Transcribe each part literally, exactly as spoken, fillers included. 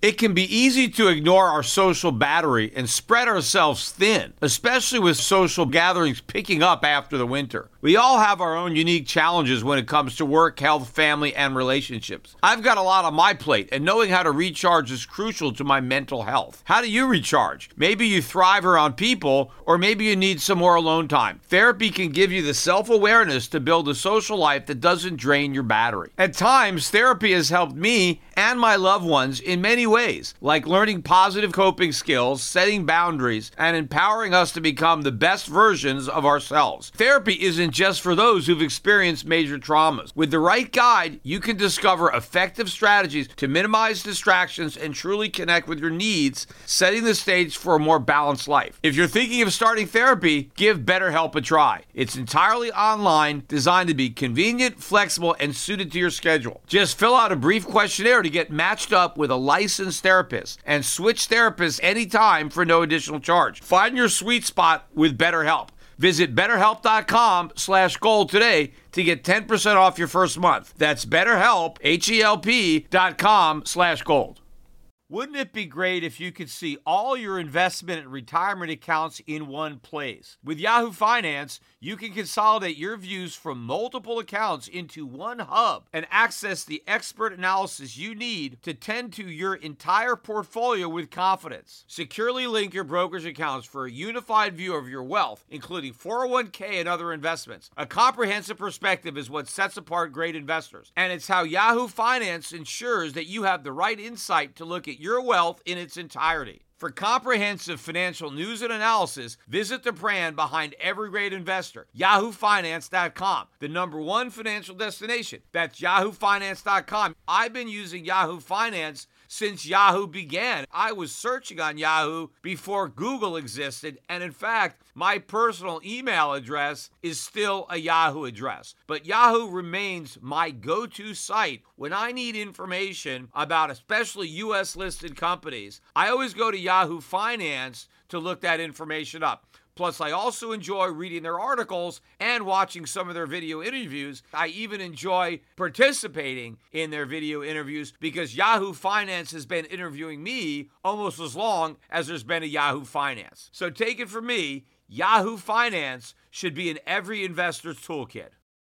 It can be easy to ignore our social battery and spread ourselves thin, especially with social gatherings picking up after the winter. We all have our own unique challenges when it comes to work, health, family, and relationships. I've got a lot on my plate, and knowing how to recharge is crucial to my mental health. How do you recharge? Maybe you thrive around people, or maybe you need some more alone time. Therapy can give you the self-awareness to build a social life that doesn't drain your battery. At times, therapy has helped me and my loved ones in many ways, like learning positive coping skills, setting boundaries, and empowering us to become the best versions of ourselves. Therapy isn't just for those who've experienced major traumas. With the right guide, you can discover effective strategies to minimize distractions and truly connect with your needs, setting the stage for a more balanced life. If you're thinking of starting therapy, give BetterHelp a try. It's entirely online, designed to be convenient, flexible, and suited to your schedule. Just fill out a brief questionnaire to get matched up with a licensed therapist and switch therapists anytime for no additional charge. Find your sweet spot with BetterHelp. Visit betterhelp.com slash gold today to get ten percent off your first month. That's BetterHelp, H-E-L-P dot com slash gold. Wouldn't it be great if you could see all your investment and retirement accounts in one place? With Yahoo Finance, you can consolidate your views from multiple accounts into one hub and access the expert analysis you need to tend to your entire portfolio with confidence. Securely link your brokerage accounts for a unified view of your wealth, including four oh one k and other investments. A comprehensive perspective is what sets apart great investors, and it's how Yahoo Finance ensures that you have the right insight to look at your wealth in its entirety. For comprehensive financial news and analysis, visit the brand behind every great investor, yahoo finance dot com, the number one financial destination. That's yahoo finance dot com. I've been using Yahoo Finance since Yahoo began. I was searching on Yahoo before Google existed, and in fact, my personal email address is still a Yahoo address. But Yahoo remains my go-to site when I need information about especially U S listed companies. I always go to Yahoo Finance to look that information up. Plus, I also enjoy reading their articles and watching some of their video interviews. I even enjoy participating in their video interviews because Yahoo Finance has been interviewing me almost as long as there's been a Yahoo Finance. So take it from me, Yahoo Finance should be in every investor's toolkit.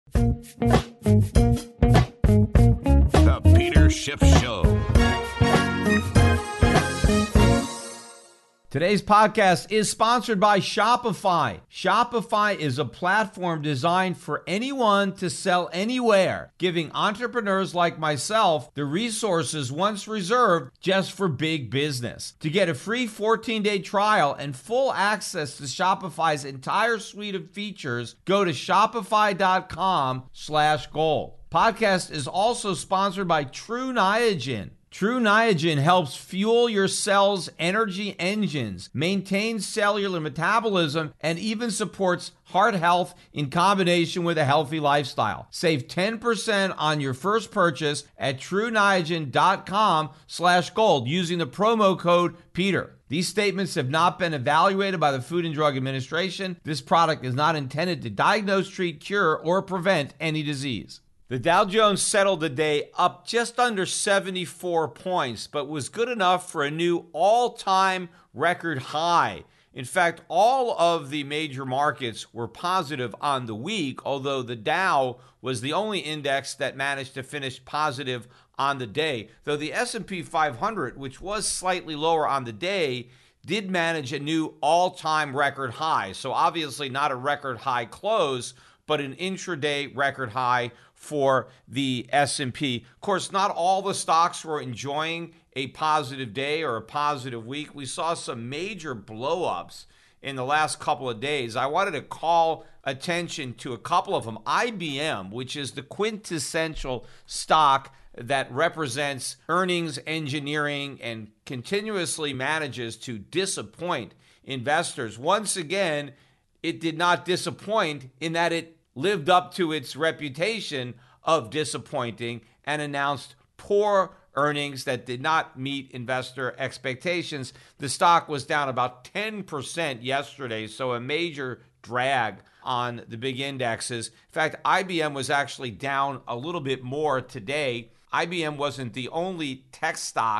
The Peter Schiff Show. Today's podcast is sponsored by Shopify. Shopify is a platform designed for anyone to sell anywhere, giving entrepreneurs like myself the resources once reserved just for big business. To get a free fourteen-day trial and full access to Shopify's entire suite of features, go to shopify.com slash gold. Podcast is also sponsored by True Niagen. True Niagen helps fuel your cell's energy engines, maintains cellular metabolism, and even supports heart health in combination with a healthy lifestyle. Save ten percent on your first purchase at trueniagen.com slash gold using the promo code Peter. These statements have not been evaluated by the Food and Drug Administration. This product is not intended to diagnose, treat, cure, or prevent any disease. The Dow Jones settled the day up just under seventy-four points, but was good enough for a new all-time record high. In fact, all of the major markets were positive on the week, although the Dow was the only index that managed to finish positive on the day. Though the S and P five hundred, which was slightly lower on the day, did manage a new all-time record high. So obviously not a record high close, but an intraday record high for the S and P. Of course, not all the stocks were enjoying a positive day or a positive week. We saw some major blow-ups in the last couple of days. I wanted to call attention to a couple of them. I B M, which is the quintessential stock that represents earnings engineering and continuously manages to disappoint investors. Once again, it did not disappoint in that it lived up to its reputation of disappointing and announced poor earnings that did not meet investor expectations. The stock was down about ten percent yesterday, so a major drag on the big indexes. In fact, I B M was actually down a little bit more today. I B M wasn't the only tech stock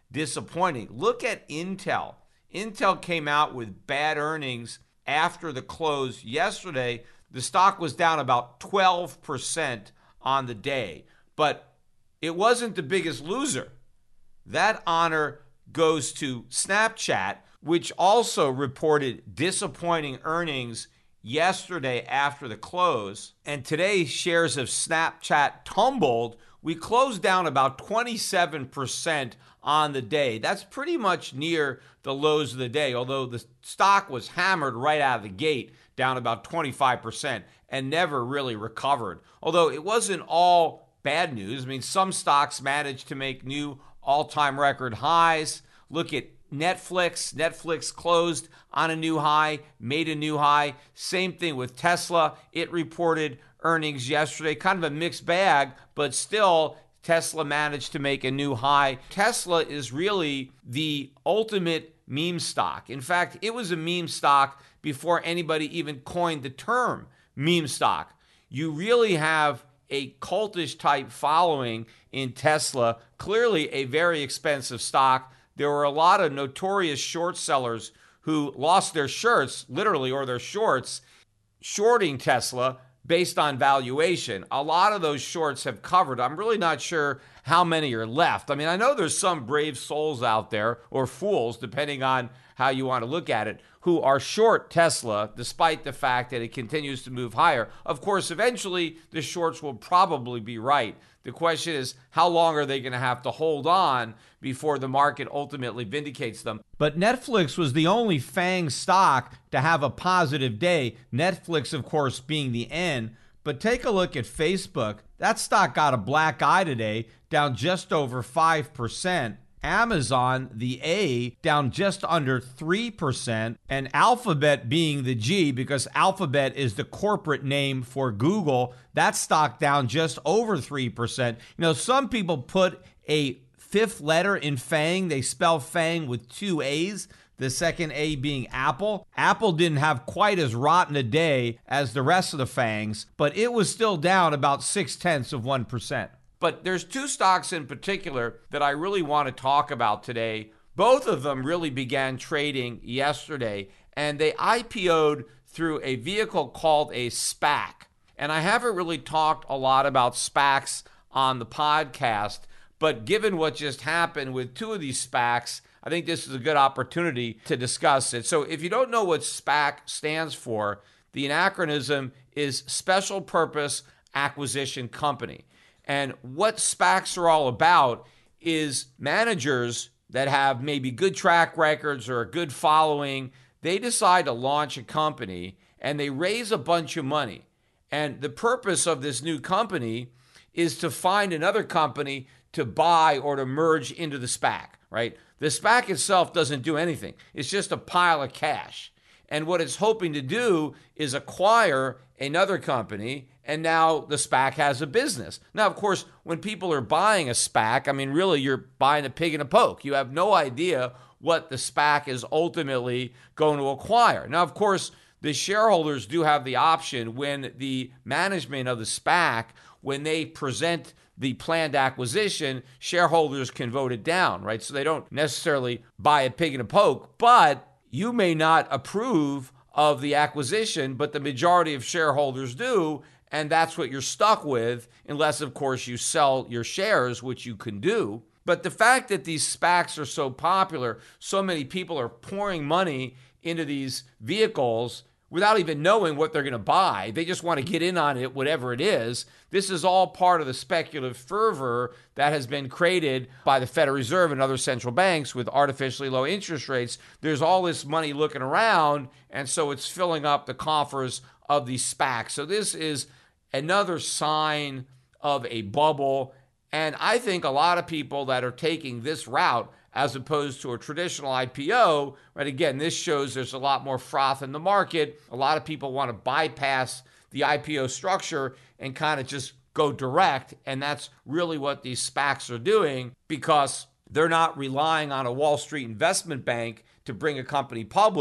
disappointing. Look at Intel. Intel came out with bad earnings after the close yesterday. The stock was down about twelve percent on the day, but it wasn't the biggest loser. That honor goes to Snapchat, which also reported disappointing earnings yesterday after the close. And today, shares of Snapchat tumbled. We closed down about twenty-seven percent on the day. That's pretty much near the lows of the day, although the stock was hammered right out of the gate, down about twenty-five percent, and never really recovered. Although it wasn't all bad news. I mean, some stocks managed to make new all-time record highs. Look at Netflix. Netflix closed on a new high, made a new high. Same thing with Tesla. It reported earnings yesterday. Kind of a mixed bag, but still Tesla managed to make a new high. Tesla is really the ultimate meme stock. In fact, it was a meme stock before anybody even coined the term meme stock. You really have a cultish type following in Tesla. Clearly a very expensive stock. There were a lot of notorious short sellers who lost their shirts, literally, or their shorts, shorting Tesla based on valuation. A lot of those shorts have covered. I'm really not sure how many are left. I mean, I know there's some brave souls out there, or fools, depending on how you want to look at it, who are short Tesla despite the fact that it continues to move higher. Of course, eventually the shorts will probably be right. The question is, how long are they going to have to hold on before the market ultimately vindicates them? But Netflix was the only FANG stock to have a positive day. Netflix, of course, being the N. But take a look at Facebook. That stock got a black eye today, down just over five percent. Amazon, the A, down just under three percent, and Alphabet being the G, because Alphabet is the corporate name for Google, that stock down just over three percent. You know, some people put a fifth letter in FANG. They spell FANG with two A's, the second A being Apple. Apple didn't have quite as rotten a day as the rest of the FANGs, but it was still down about six-tenths of one percent. But there's two stocks in particular that I really want to talk about today. Both of them really began trading yesterday, and they I P O'd through a vehicle called a SPAC. And I haven't really talked a lot about SPACs on the podcast, but given what just happened with two of these SPACs, I think this is a good opportunity to discuss it. So if you don't know what SPAC stands for, the acronym is Special Purpose Acquisition Company. And what SPACs are all about is managers that have maybe good track records or a good following. They decide to launch a company and they raise a bunch of money. And the purpose of this new company is to find another company to buy or to merge into the SPAC, right? The SPAC itself doesn't do anything. It's just a pile of cash. And what it's hoping to do is acquire another company, and now the SPAC has a business. Now, of course, when people are buying a SPAC, I mean, really, you're buying a pig in a poke. You have no idea what the SPAC is ultimately going to acquire. Now, of course, the shareholders do have the option when the management of the SPAC, when they present the planned acquisition, shareholders can vote it down, right? So they don't necessarily buy a pig in a poke, but you may not approve of the acquisition, but the majority of shareholders do, and that's what you're stuck with, unless, of course, you sell your shares, which you can do. But the fact that these SPACs are so popular, so many people are pouring money into these vehicles without even knowing what they're going to buy. They just want to get in on it, whatever it is. This is all part of the speculative fervor that has been created by the Federal Reserve and other central banks with artificially low interest rates. There's all this money looking around, and so it's filling up the coffers of these SPACs. So this is another sign of a bubble, and I think a lot of people that are taking this route as opposed to a traditional I P O, right? Again, this shows there's a lot more froth in the market. A lot of people want to bypass the I P O structure and kind of just go direct, and that's really what these SPACs are doing, because they're not relying on a Wall Street investment bank to bring a company public.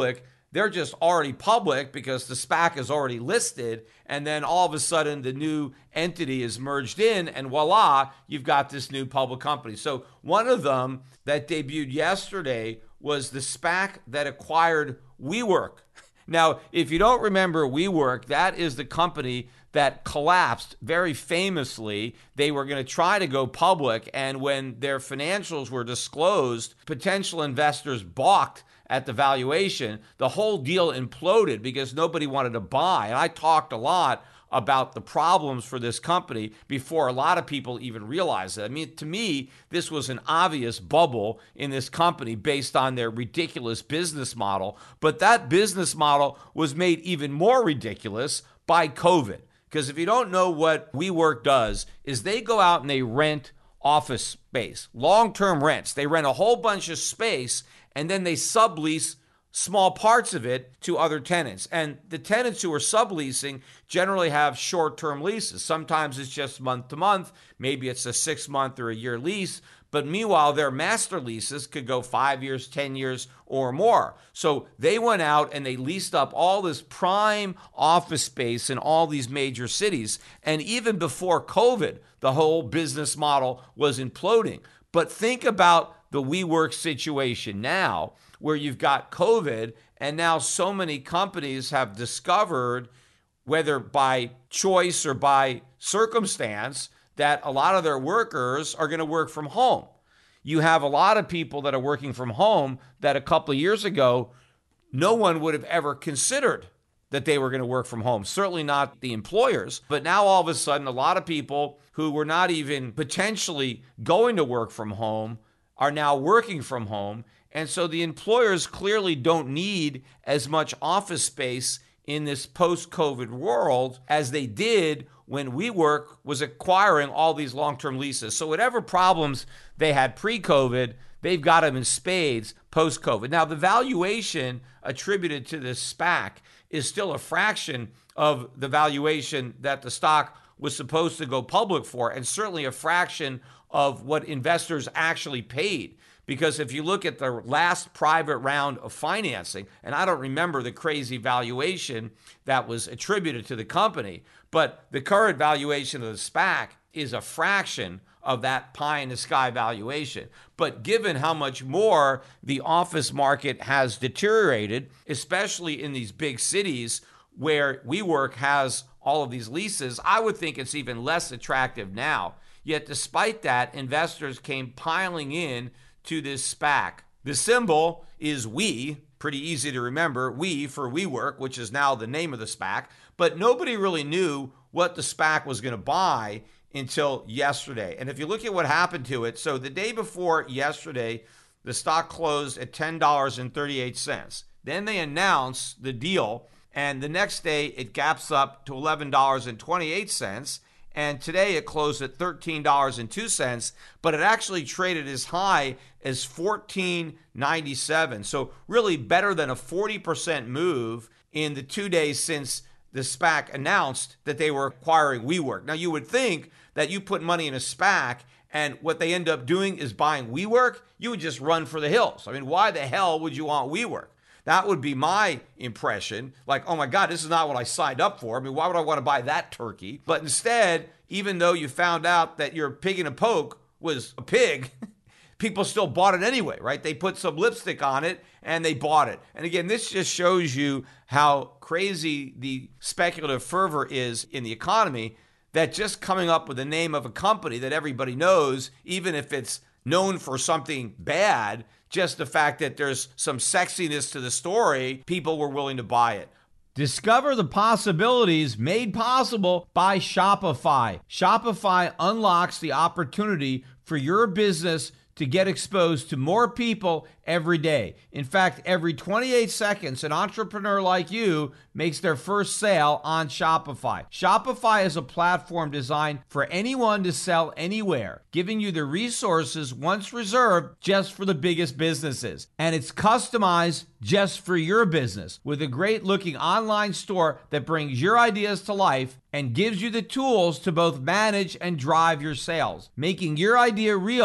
they're just already public because the SPAC is already listed, and then all of a sudden the new entity is merged in, and voila, you've got this new public company. So one of them that debuted yesterday was the SPAC that acquired WeWork. Now, if you don't remember WeWork, that is the company that collapsed very famously. They were going to try to go public, and when their financials were disclosed, potential investors balked at the valuation. The whole deal imploded because nobody wanted to buy. And I talked a lot about the problems for this company before a lot of people even realized it. I mean, to me, this was an obvious bubble in this company based on their ridiculous business model. But that business model was made even more ridiculous by COVID. Because if you don't know what WeWork does, is they go out and they rent office space, long-term rents. They rent a whole bunch of space, and then they sublease small parts of it to other tenants. And the tenants who are subleasing generally have short-term leases. Sometimes it's just month to month. Maybe it's a six-month or a year lease. But meanwhile, their master leases could go five years, ten years, or more. So they went out and they leased up all this prime office space in all these major cities. And even before COVID, the whole business model was imploding. But think about the WeWork situation now, where you've got COVID, and now so many companies have discovered, whether by choice or by circumstance, that a lot of their workers are going to work from home. You have a lot of people that are working from home that a couple of years ago, no one would have ever considered that they were going to work from home. Certainly not the employers. But now all of a sudden, a lot of people who were not even potentially going to work from home are now working from home. And so the employers clearly don't need as much office space in this post-COVID world as they did when WeWork was acquiring all these long-term leases. So whatever problems they had pre-COVID, they've got them in spades post-COVID. Now, the valuation attributed to this SPAC is still a fraction of the valuation that the stock was supposed to go public for, and certainly a fraction of what investors actually paid. Because if you look at the last private round of financing, and I don't remember the crazy valuation that was attributed to the company, but the current valuation of the SPAC is a fraction of that pie in the sky valuation. But given how much more the office market has deteriorated, especially in these big cities where WeWork has all of these leases, I would think it's even less attractive now. Yet despite that, investors came piling in to this SPAC. The symbol is WE, pretty easy to remember, WE for WeWork, which is now the name of the SPAC, but nobody really knew what the SPAC was going to buy until yesterday. And if you look at what happened to it, so the day before yesterday, the stock closed at ten dollars and thirty-eight cents. Then they announced the deal, and the next day it gaps up to eleven dollars and twenty-eight cents. And today it closed at thirteen dollars and two cents, but it actually traded as high as fourteen ninety-seven. So really better than a forty percent move in the two days since the SPAC announced that they were acquiring WeWork. Now, you would think that you put money in a SPAC and what they end up doing is buying WeWork, you would just run for the hills. I mean, why the hell would you want WeWork? That would be my impression. Like, oh my God, this is not what I signed up for. I mean, why would I want to buy that turkey? But instead, even though you found out that your pig in a poke was a pig, people still bought it anyway, right? They put some lipstick on it and they bought it. And again, this just shows you how crazy the speculative fervor is in the economy, that just coming up with the name of a company that everybody knows, even if it's known for something bad, just the fact that there's some sexiness to the story, people were willing to buy it. Discover the possibilities made possible by Shopify. Shopify unlocks the opportunity for your business to get exposed to more people every day. In fact, every twenty-eight seconds, an entrepreneur like you makes their first sale on Shopify. Shopify is a platform designed for anyone to sell anywhere, giving you the resources once reserved just for the biggest businesses. And it's customized just for your business with a great looking online store that brings your ideas to life and gives you the tools to both manage and drive your sales, making your idea real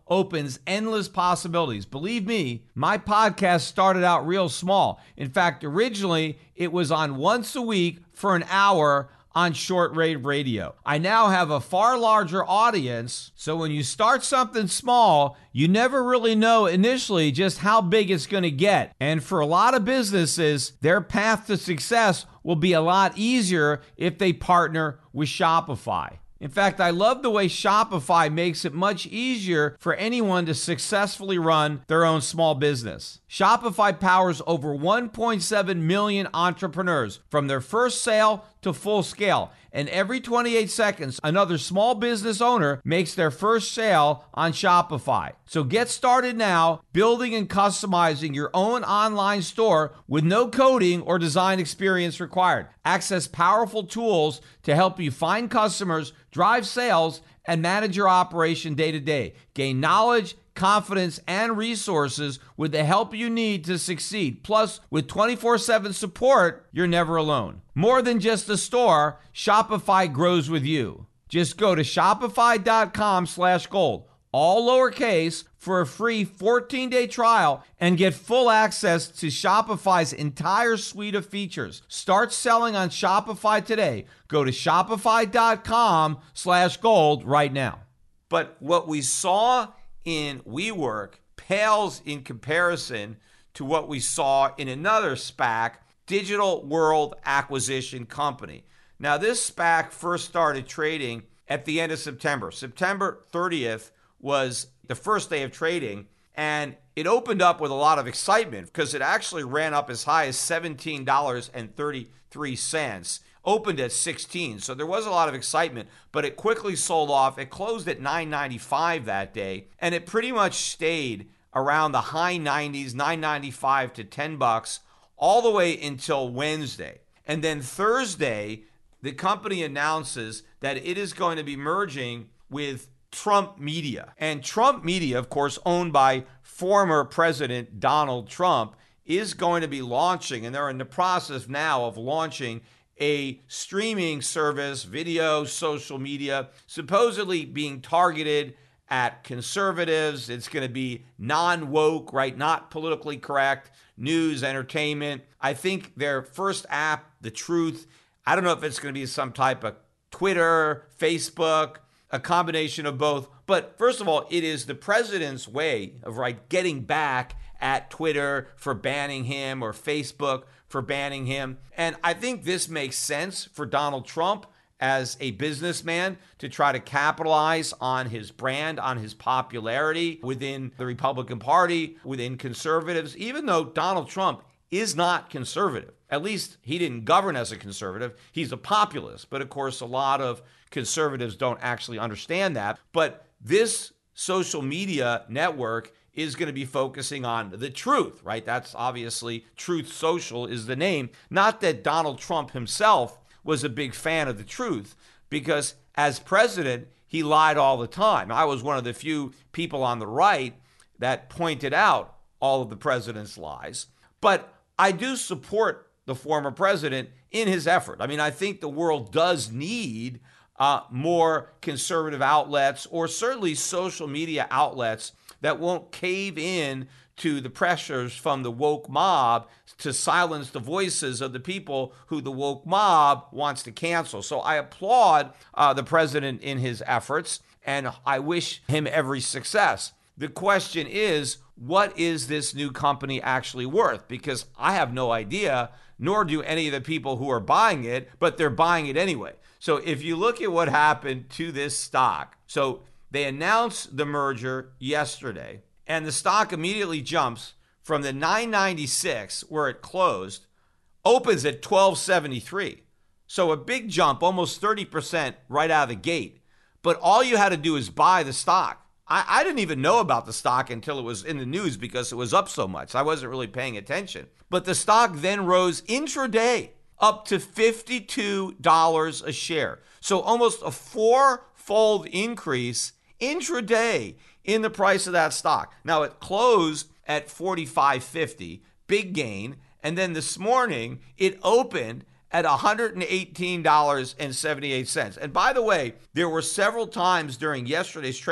opens endless possibilities. Believe me, my podcast started out real small. In fact, originally it was on once a week for an hour on shortwave radio. I now have a far larger audience, so when you start something small, you never really know initially just how big it's going to get. And for a lot of businesses, their path to success will be a lot easier if they partner with Shopify. In fact, I love the way Shopify makes it much easier for anyone to successfully run their own small business. Shopify powers over one point seven million entrepreneurs from their first sale to full scale. And every twenty-eight seconds, another small business owner makes their first sale on Shopify. So get started now building and customizing your own online store with no coding or design experience required. Access powerful tools to help you find customers, drive sales, and manage your operation day to day. Gain knowledge, confidence, and resources with the help you need to succeed. Plus, with twenty-four seven support, you're never alone. More than just a store, Shopify grows with you. Just go to shopify.com slash gold, all lowercase, for a free fourteen-day trial and get full access to Shopify's entire suite of features. Start selling on Shopify today. Go to shopify.com slash gold right now. But what we saw in WeWork pales in comparison to what we saw in another SPAC, Digital World Acquisition Company. Now, this SPAC first started trading at the end of September. September thirtieth was the first day of trading, and it opened up with a lot of excitement because it actually ran up as high as seventeen dollars and thirty-three cents. Opened at sixteen, so there was a lot of excitement, but it quickly sold off. It closed at nine ninety-five that day, and it pretty much stayed around the high nineties, nine ninety-five to ten bucks, all the way until Wednesday. And then Thursday, the company announces that it is going to be merging with Trump Media. And Trump Media, of course, owned by former President Donald Trump, is going to be launching, and they're in the process now of launching a streaming service, video, social media, supposedly being targeted at conservatives. It's going to be non-woke, right? Not politically correct, news, entertainment. I think their first app, The Truth, I don't know if it's going to be some type of Twitter, Facebook, a combination of both. But first of all, it is the president's way of, right, getting back at Twitter for banning him or Facebook for banning him. And I think this makes sense for Donald Trump as a businessman to try to capitalize on his brand, on his popularity within the Republican Party, within conservatives, even though Donald Trump is not conservative. At least he didn't govern as a conservative. He's a populist. But of course, a lot of conservatives don't actually understand that. But this social media network is going to be focusing on the truth, right? That's obviously Truth Social is the name. Not that Donald Trump himself was a big fan of the truth, because as president, he lied all the time. I was one of the few people on the right that pointed out all of the president's lies. But I do support the former president in his effort. I mean, I think the world does need uh, more conservative outlets, or certainly social media outlets that won't cave in to the pressures from the woke mob to silence the voices of the people who the woke mob wants to cancel. So I applaud uh, the president in his efforts, and I wish him every success. The question is, what is this new company actually worth? Because I have no idea, nor do any of the people who are buying it, but they're buying it anyway. So if you look at what happened to this stock, so they announced the merger yesterday, and the stock immediately jumps from the nine ninety-six, where it closed, opens at twelve seventy-three. So a big jump, almost thirty percent right out of the gate. But all you had to do is buy the stock. I, I didn't even know about the stock until it was in the news because it was up so much. I wasn't really paying attention. But the stock then rose intraday up to fifty-two dollars a share. So almost a four-fold increase intraday in the price of that stock. Now, it closed at forty-five fifty, big gain. And then this morning, it opened at one hundred eighteen dollars and seventy-eight cents. And by the way, there were several times during yesterday's trading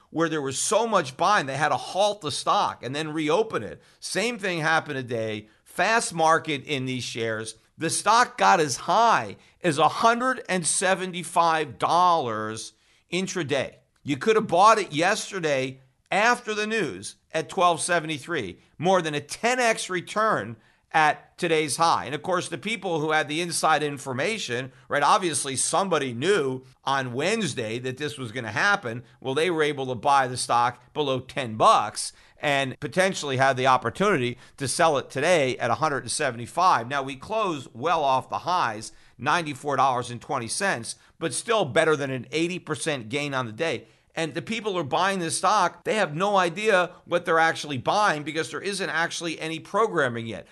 where there was so much buying, they had to halt the stock and then reopen it. Same thing happened today. Fast market in these shares. The stock got as high as one hundred seventy-five dollars intraday. You could have bought it yesterday after the news at twelve seventy-three, more than a ten x return at today's high. And of course, the people who had the inside information, right, obviously somebody knew on Wednesday that this was going to happen. Well, they were able to buy the stock below ten bucks and potentially had the opportunity to sell it today at one hundred seventy-five. Now, we close well off the highs, ninety-four dollars and twenty cents, but still better than an eighty percent gain on the day. And the people who are buying this stock, they have no idea what they're actually buying because there isn't actually any programming yet.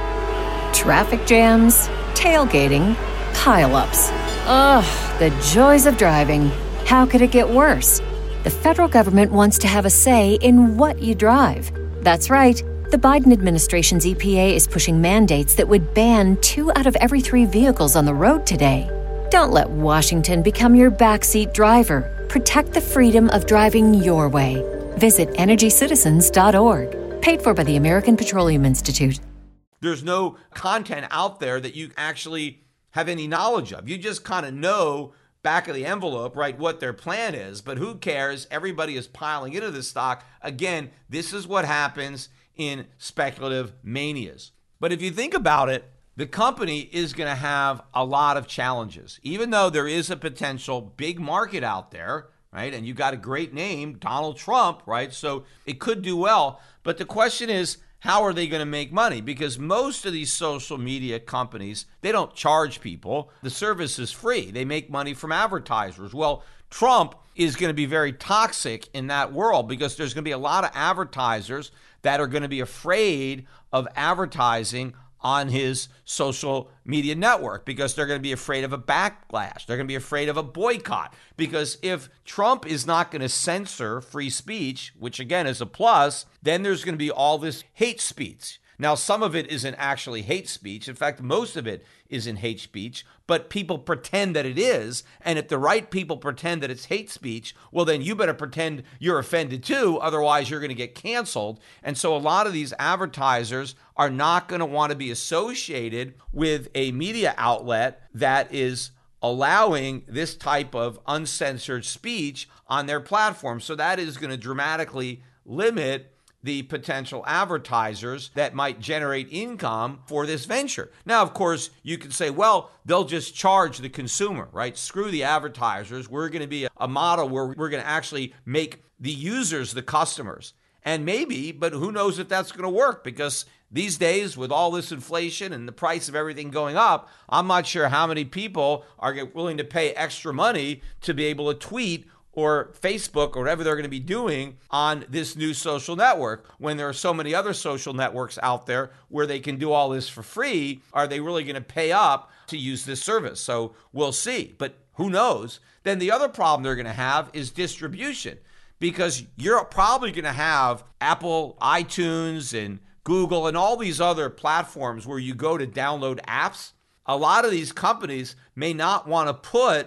Traffic jams, tailgating, pileups. Ugh, the joys of driving. How could it get worse? The federal government wants to have a say in what you drive. That's right. The Biden administration's E P A is pushing mandates that would ban two out of every three vehicles on the road today. Don't let Washington become your backseat driver. Protect the freedom of driving your way. Visit energy citizens dot org. Paid for by the American Petroleum Institute. There's no content out there that you actually have any knowledge of. You just kind of know back of the envelope, right, what their plan is. But who cares? Everybody is piling into this stock. Again, this is what happens in speculative manias. But if you think about it, the company is going to have a lot of challenges, even though there is a potential big market out there, right? And you got a great name, Donald Trump, right? So it could do well. But the question is, how are they going to make money? Because most of these social media companies, they don't charge people. The service is free. They make money from advertisers. Well, Trump is going to be very toxic in that world because there's going to be a lot of advertisers that are going to be afraid of advertising on his social media network because they're going to be afraid of a backlash. They're going to be afraid of a boycott because if Trump is not going to censor free speech, which again is a plus, then there's going to be all this hate speech. Now, some of it isn't actually hate speech. In fact, most of it isn't hate speech, but people pretend that it is. And if the right people pretend that it's hate speech, well, then you better pretend you're offended too. Otherwise, you're going to get canceled. And so a lot of these advertisers are not going to want to be associated with a media outlet that is allowing this type of uncensored speech on their platform. So that is going to dramatically limit the potential advertisers that might generate income for this venture. Now, of course, you can say, well, they'll just charge the consumer, right? Screw the advertisers. We're going to be a model where we're going to actually make the users the customers. And maybe, but who knows if that's going to work, because these days with all this inflation and the price of everything going up, I'm not sure how many people are willing to pay extra money to be able to tweet or Facebook or whatever they're going to be doing on this new social network when there are so many other social networks out there where they can do all this for free. Are they really going to pay up to use this service? So we'll see, but who knows? Then the other problem they're going to have is distribution, because you're probably going to have Apple, iTunes, and Google and all these other platforms where you go to download apps. A lot of these companies may not want to put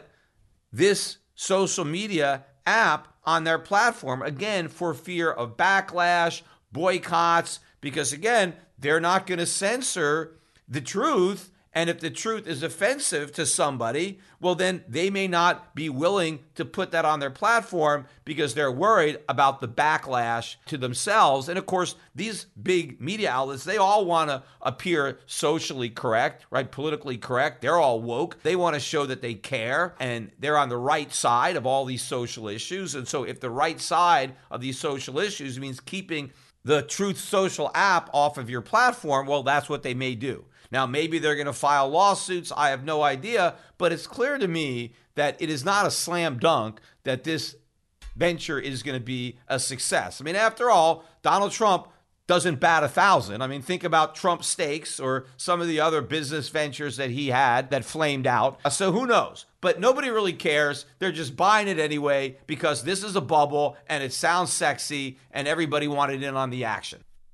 this social media app on their platform, again, for fear of backlash, boycotts, because again, they're not going to censor the truth. And if the truth is offensive to somebody, well, then they may not be willing to put that on their platform because they're worried about the backlash to themselves. And of course, these big media outlets, they all want to appear socially correct, right? Politically correct. They're all woke. They want to show that they care and they're on the right side of all these social issues. And so if the right side of these social issues means keeping the Truth Social app off of your platform, well, that's what they may do. Now, maybe they're going to file lawsuits. I have no idea, but it's clear to me that it is not a slam dunk that this venture is going to be a success. I mean, after all, Donald Trump doesn't bat a thousand. I mean, think about Trump Steaks or some of the other business ventures that he had that flamed out. So who knows? But nobody really cares. They're just buying it anyway because this is a bubble and it sounds sexy and everybody wanted in on the action.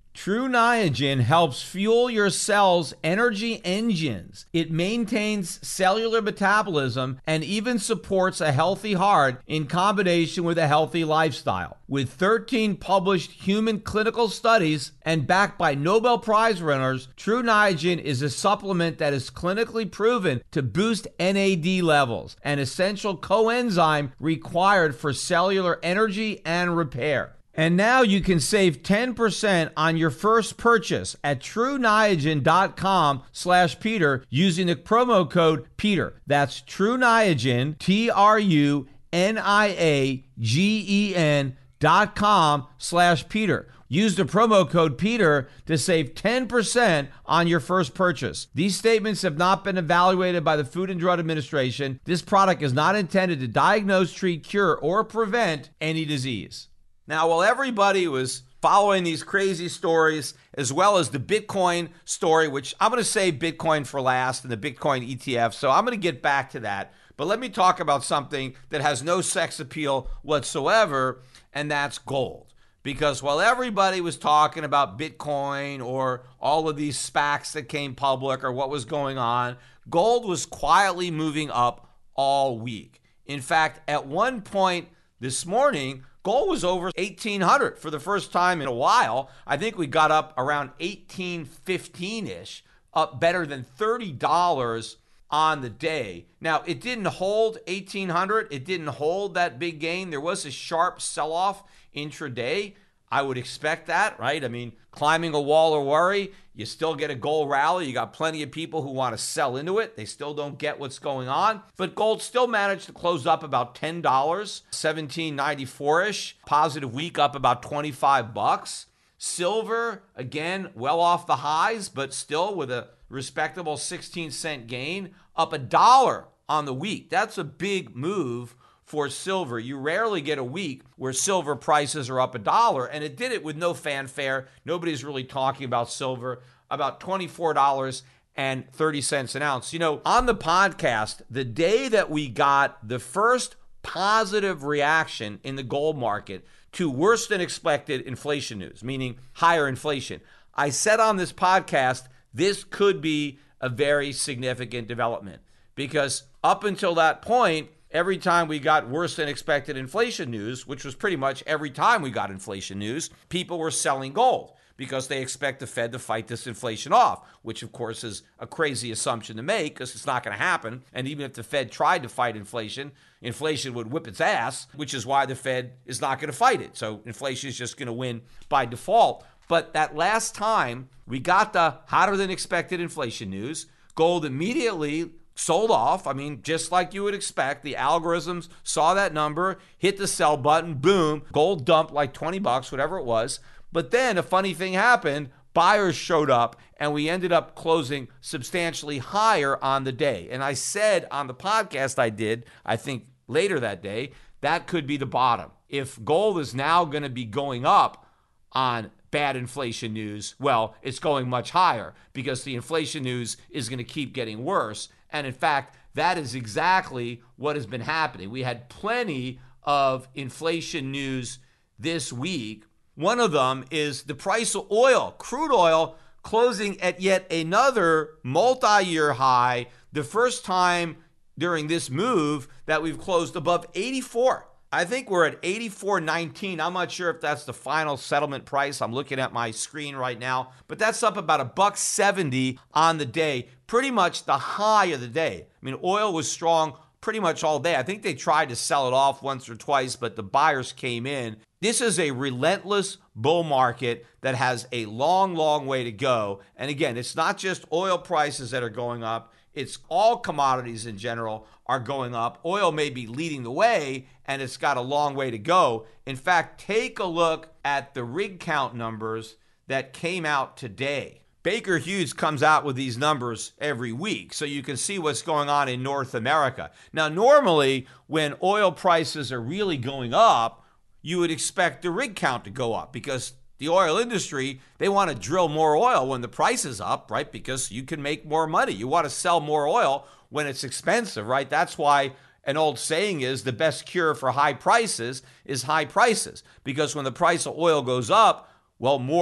True Niagen helps fuel your cell's energy engines. It maintains cellular metabolism and even supports a healthy heart in combination with a healthy lifestyle. With thirteen published human clinical studies and backed by Nobel Prize winners, True Niagen is a supplement that is clinically proven to boost N A D levels, an essential coenzyme required for cellular energy and repair. And now you can save ten percent on your first purchase at TrueNiagen.com slash Peter using the promo code Peter. That's TrueNiagen, T R U N I A G E N dot com slash Peter. Use the promo code Peter to save ten percent on your first purchase. These statements have not been evaluated by the Food and Drug Administration. This product is not intended to diagnose, treat, cure, or prevent any disease. Now, while everybody was following these crazy stories, as well as the Bitcoin story, which I'm going to save Bitcoin for last, and the Bitcoin E T F, so I'm going to get back to that. But let me talk about something that has no sex appeal whatsoever, and that's gold. Because while everybody was talking about Bitcoin or all of these SPACs that came public or what was going on, gold was quietly moving up all week. In fact, at one point this morning, gold was over eighteen hundred for the first time in a while. I think we got up around eighteen fifteen-ish, up better than thirty dollars on the day. Now, it didn't hold eighteen hundred. It didn't hold that big gain. There was a sharp sell-off intraday. I would expect that, right? I mean, climbing a wall of worry, you still get a gold rally. You got plenty of people who want to sell into it. They still don't get what's going on. But gold still managed to close up about ten dollars, seventeen ninety-four-ish. Positive week up about twenty-five bucks. Silver, again, well off the highs, but still with a respectable sixteen cent gain, up a dollar on the week. That's a big move for silver. You rarely get a week where silver prices are up a dollar, and it did it with no fanfare. Nobody's really talking about silver, about twenty-four dollars and thirty cents an ounce. You know, on the podcast, the day that we got the first positive reaction in the gold market to worse than expected inflation news, meaning higher inflation, I said on this podcast, this could be a very significant development, because up until that point, every time we got worse than expected inflation news, which was pretty much every time we got inflation news, people were selling gold because they expect the Fed to fight this inflation off, which of course is a crazy assumption to make because it's not going to happen. And even if the Fed tried to fight inflation, inflation would whip its ass, which is why the Fed is not going to fight it. So inflation is just going to win by default. But that last time we got the hotter than expected inflation news, gold immediately sold off. I mean, just like you would expect, the algorithms saw that number, hit the sell button, boom, gold dumped like twenty bucks, whatever it was. But then a funny thing happened. Buyers showed up, and we ended up closing substantially higher on the day. And I said on the podcast I did, I think later that day, that could be the bottom. If gold is now going to be going up on bad inflation news, well, it's going much higher because the inflation news is going to keep getting worse. And in fact, that is exactly what has been happening. We had plenty of inflation news this week. One of them is the price of oil, crude oil, closing at yet another multi-year high, the first time during this move that we've closed above eighty-four. I think we're at eighty-four nineteen. I'm not sure if that's the final settlement price. I'm looking at my screen right now, but that's up about a buck seventy on the day, pretty much the high of the day. I mean, oil was strong pretty much all day. I think they tried to sell it off once or twice, but the buyers came in. This is a relentless bull market that has a long, long way to go. And again, it's not just oil prices that are going up. It's all commodities in general are going up. Oil may be leading the way, and it's got a long way to go. In fact, take a look at the rig count numbers that came out today. Baker Hughes comes out with these numbers every week, so you can see what's going on in North America. Now, normally, when oil prices are really going up, you would expect the rig count to go up because the oil industry, they want to drill more oil when the price is up, right? Because you can make more money. You want to sell more oil when it's expensive, right? That's why an old saying is the best cure for high prices is high prices. Because when the price of oil goes up, well, more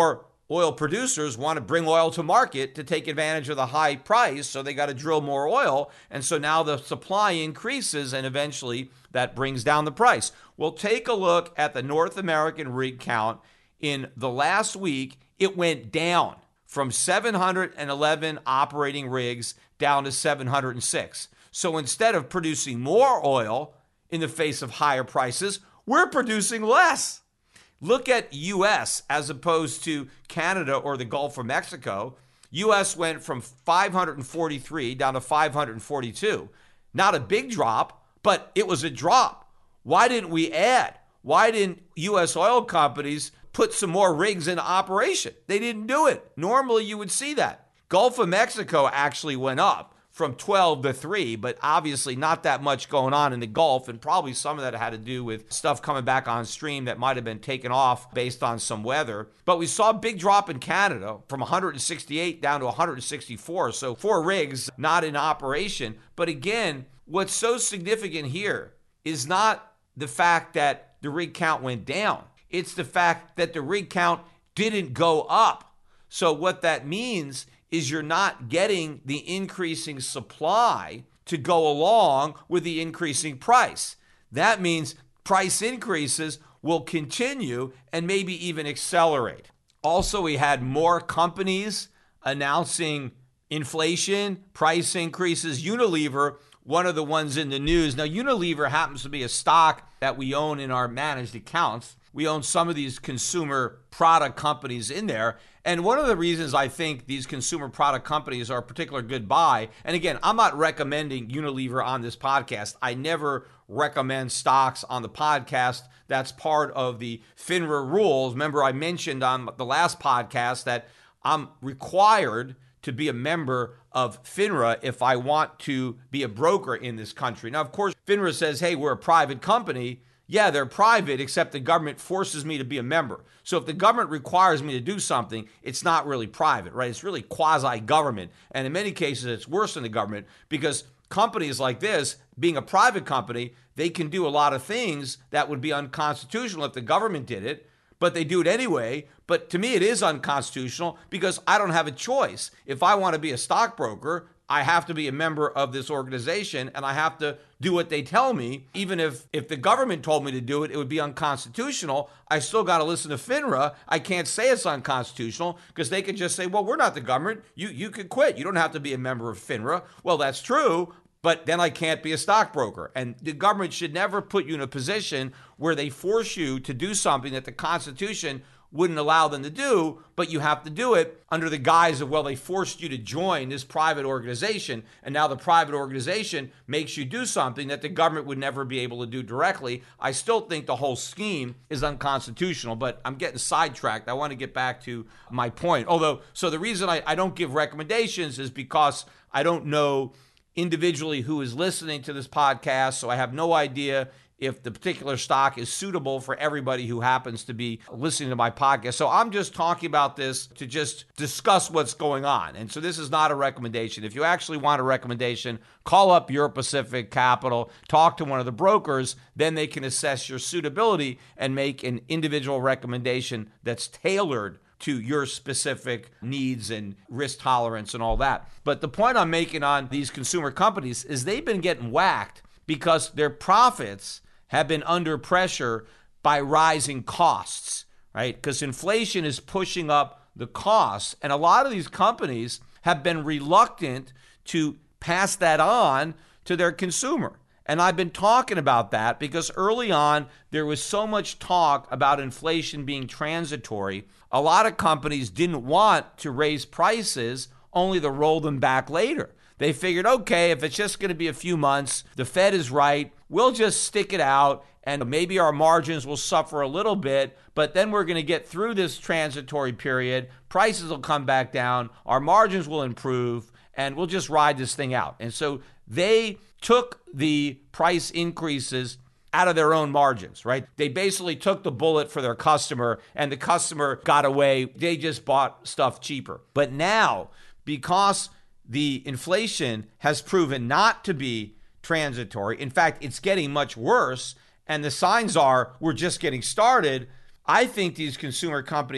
oil producers want to bring oil to market to take advantage of the high price, so they got to drill more oil. And so now the supply increases, and eventually that brings down the price. Well, take a look at the North American rig count. In the last week, it went down from seven hundred eleven operating rigs down to seven hundred six. So instead of producing more oil in the face of higher prices, we're producing less. Look at U S as opposed to Canada or the Gulf of Mexico. U S went from five hundred forty-three down to five hundred forty-two. Not a big drop, but it was a drop. Why didn't we add? Why didn't U S oil companies put some more rigs into operation? They didn't do it. Normally you would see that. Gulf of Mexico actually went up from twelve to three, but obviously not that much going on in the Gulf, and probably some of that had to do with stuff coming back on stream that might have been taken off based on some weather. But we saw a big drop in Canada from one hundred sixty-eight down to one hundred sixty-four, so four rigs not in operation. But again, what's so significant here is not the fact that the rig count went down. It's the fact that the rig count didn't go up. So what that means is you're not getting the increasing supply to go along with the increasing price. That means price increases will continue and maybe even accelerate. Also, we had more companies announcing inflation, price increases. Unilever, one of the ones in the news. Now, Unilever happens to be a stock that we own in our managed accounts. We own some of these consumer product companies in there. And one of the reasons I think these consumer product companies are a particular good buy, and again, I'm not recommending Unilever on this podcast. I never recommend stocks on the podcast. That's part of the FINRA rules. Remember, I mentioned on the last podcast that I'm required to be a member of FINRA if I want to be a broker in this country. Now, of course, FINRA says, hey, we're a private company. Yeah, they're private, except the government forces me to be a member. So if the government requires me to do something, it's not really private, right? It's really quasi-government. And in many cases, it's worse than the government, because companies like this, being a private company, they can do a lot of things that would be unconstitutional if the government did it, but they do it anyway. But to me, it is unconstitutional because I don't have a choice. If I want to be a stockbroker, I have to be a member of this organization, and I have to do what they tell me. Even if, if the government told me to do it, it would be unconstitutional. I still got to listen to FINRA. I can't say it's unconstitutional because they could just say, well, we're not the government. You, you could quit. You don't have to be a member of FINRA. Well, that's true, but then I can't be a stockbroker. And the government should never put you in a position where they force you to do something that the Constitution wouldn't allow them to do, but you have to do it under the guise of, well, they forced you to join this private organization, and now the private organization makes you do something that the government would never be able to do directly. I still think the whole scheme is unconstitutional, but I'm getting sidetracked. I want to get back to my point. Although, so the reason I, I don't give recommendations is because I don't know individually who is listening to this podcast, so I have no idea if the particular stock is suitable for everybody who happens to be listening to my podcast. So I'm just talking about this to just discuss what's going on. And so this is not a recommendation. If you actually want a recommendation, call up Euro Pacific Capital, talk to one of the brokers, then they can assess your suitability and make an individual recommendation that's tailored to your specific needs and risk tolerance and all that. But the point I'm making on these consumer companies is they've been getting whacked because their profits have been under pressure by rising costs, right? Because inflation is pushing up the costs. And a lot of these companies have been reluctant to pass that on to their consumer. And I've been talking about that because early on, there was so much talk about inflation being transitory. A lot of companies didn't want to raise prices only to roll them back later. They figured, okay, if it's just going to be a few months, the Fed is right, we'll just stick it out, and maybe our margins will suffer a little bit, but then we're going to get through this transitory period, prices will come back down, our margins will improve, and we'll just ride this thing out. And so they took the price increases out of their own margins, right? They basically took the bullet for their customer, and the customer got away. They just bought stuff cheaper. But now, because the inflation has proven not to be transitory, in fact, it's getting much worse, and the signs are we're just getting started, I think these consumer companies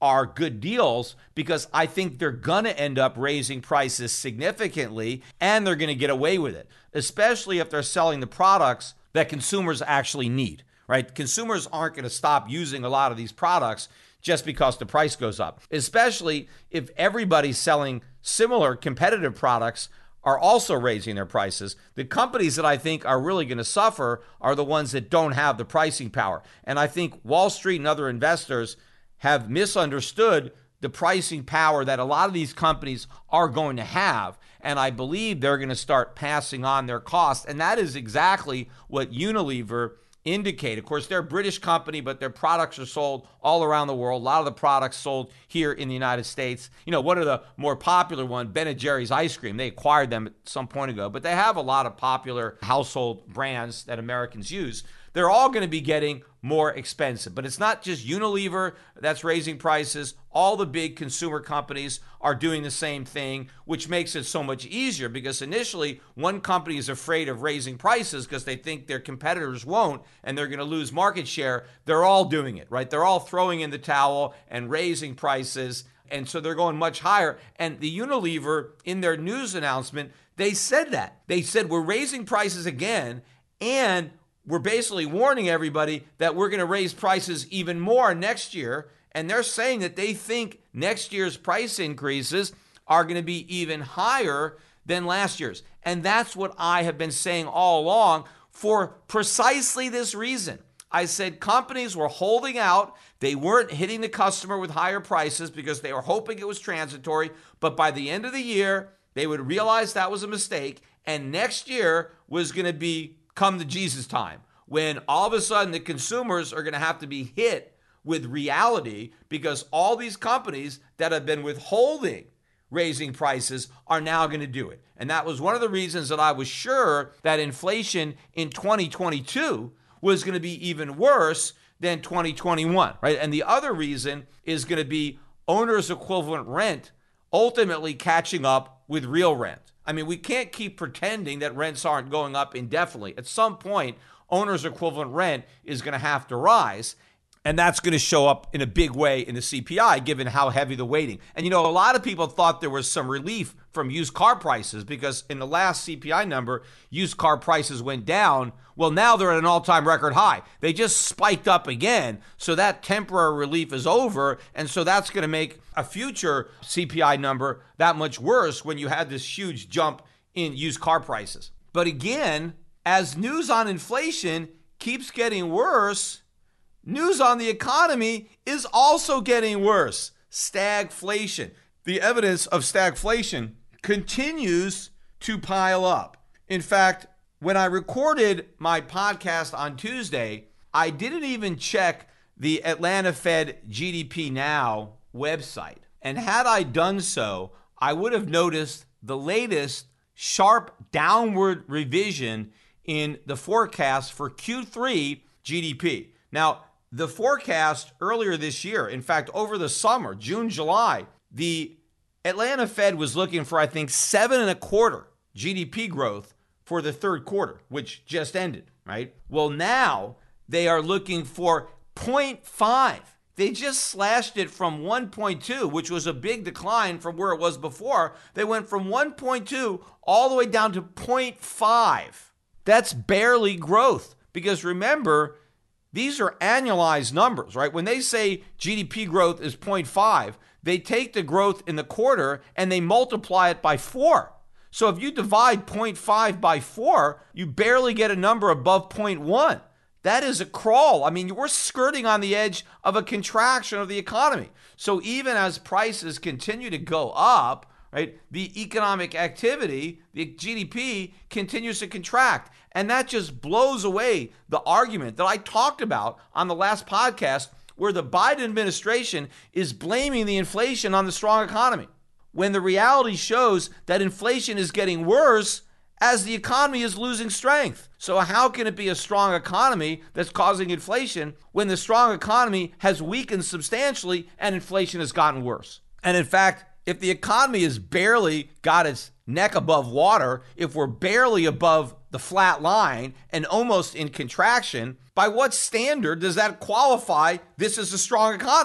are good deals because I think they're going to end up raising prices significantly and they're going to get away with it, especially if they're selling the products that consumers actually need, right? Consumers aren't going to stop using a lot of these products just because the price goes up, especially if everybody's selling similar competitive products are also raising their prices. The companies that I think are really going to suffer are the ones that don't have the pricing power. And I think Wall Street and other investors have misunderstood the pricing power that a lot of these companies are going to have. And I believe they're going to start passing on their costs. And that is exactly what Unilever indicate. Of course, they're a British company, but their products are sold all around the world. A lot of the products sold here in the United States. You know, one of the more popular ones, Ben and Jerry's ice cream. They acquired them at some point ago, but they have a lot of popular household brands that Americans use. They're all going to be getting more expensive. But it's not just Unilever that's raising prices. All the big consumer companies are doing the same thing, which makes it so much easier because initially one company is afraid of raising prices because they think their competitors won't and they're going to lose market share. They're all doing it, right? They're all throwing in the towel and raising prices. And so they're going much higher. And the Unilever, in their news announcement, they said that. They said, we're raising prices again, and we're basically warning everybody that we're going to raise prices even more next year. And they're saying that they think next year's price increases are going to be even higher than last year's. And that's what I have been saying all along for precisely this reason. I said companies were holding out. They weren't hitting the customer with higher prices because they were hoping it was transitory. But by the end of the year, they would realize that was a mistake. And next year was going to be come to Jesus time, when all of a sudden the consumers are going to have to be hit with reality because all these companies that have been withholding raising prices are now going to do it. And that was one of the reasons that I was sure that inflation in twenty twenty-two was going to be even worse than twenty twenty-one, right? And the other reason is going to be owner's equivalent rent ultimately catching up with real rent. I mean, we can't keep pretending that rents aren't going up indefinitely. At some point, owner's equivalent rent is going to have to rise, and that's going to show up in a big way in the C P I, given how heavy the weighting. And, you know, a lot of people thought there was some relief from used car prices because in the last C P I number, used car prices went down. Well, now they're at an all-time record high. They just spiked up again, so that temporary relief is over, and so that's going to make a future C P I number that much worse when you had this huge jump in used car prices. But again, as news on inflation keeps getting worse, news on the economy is also getting worse. Stagflation. The evidence of stagflation continues to pile up. In fact, when I recorded my podcast on Tuesday, I didn't even check the Atlanta Fed G D P Now website. And had I done so, I would have noticed the latest sharp downward revision in the forecast for Q three G D P. Now, the forecast earlier this year, in fact, over the summer, June, July, the Atlanta Fed was looking for, I think, seven and a quarter G D P growth for the third quarter, which just ended, right? Well, now they are looking for zero point five. They just slashed it from one point two, which was a big decline from where it was before. They went from one point two all the way down to zero point five. That's barely growth because remember, these are annualized numbers, right? When they say G D P growth is zero point five, they take the growth in the quarter and they multiply it by four. So if you divide zero point five by four, you barely get a number above zero point one. That is a crawl. I mean, we're skirting on the edge of a contraction of the economy. So even as prices continue to go up, right, the economic activity, the G D P continues to contract. And that just blows away the argument that I talked about on the last podcast where the Biden administration is blaming the inflation on the strong economy, when the reality shows that inflation is getting worse as the economy is losing strength. So how can it be a strong economy that's causing inflation when the strong economy has weakened substantially and inflation has gotten worse? And in fact, if the economy has barely got its neck above water, if we're barely above the flat line and almost in contraction, by what standard does that qualify this as a strong economy?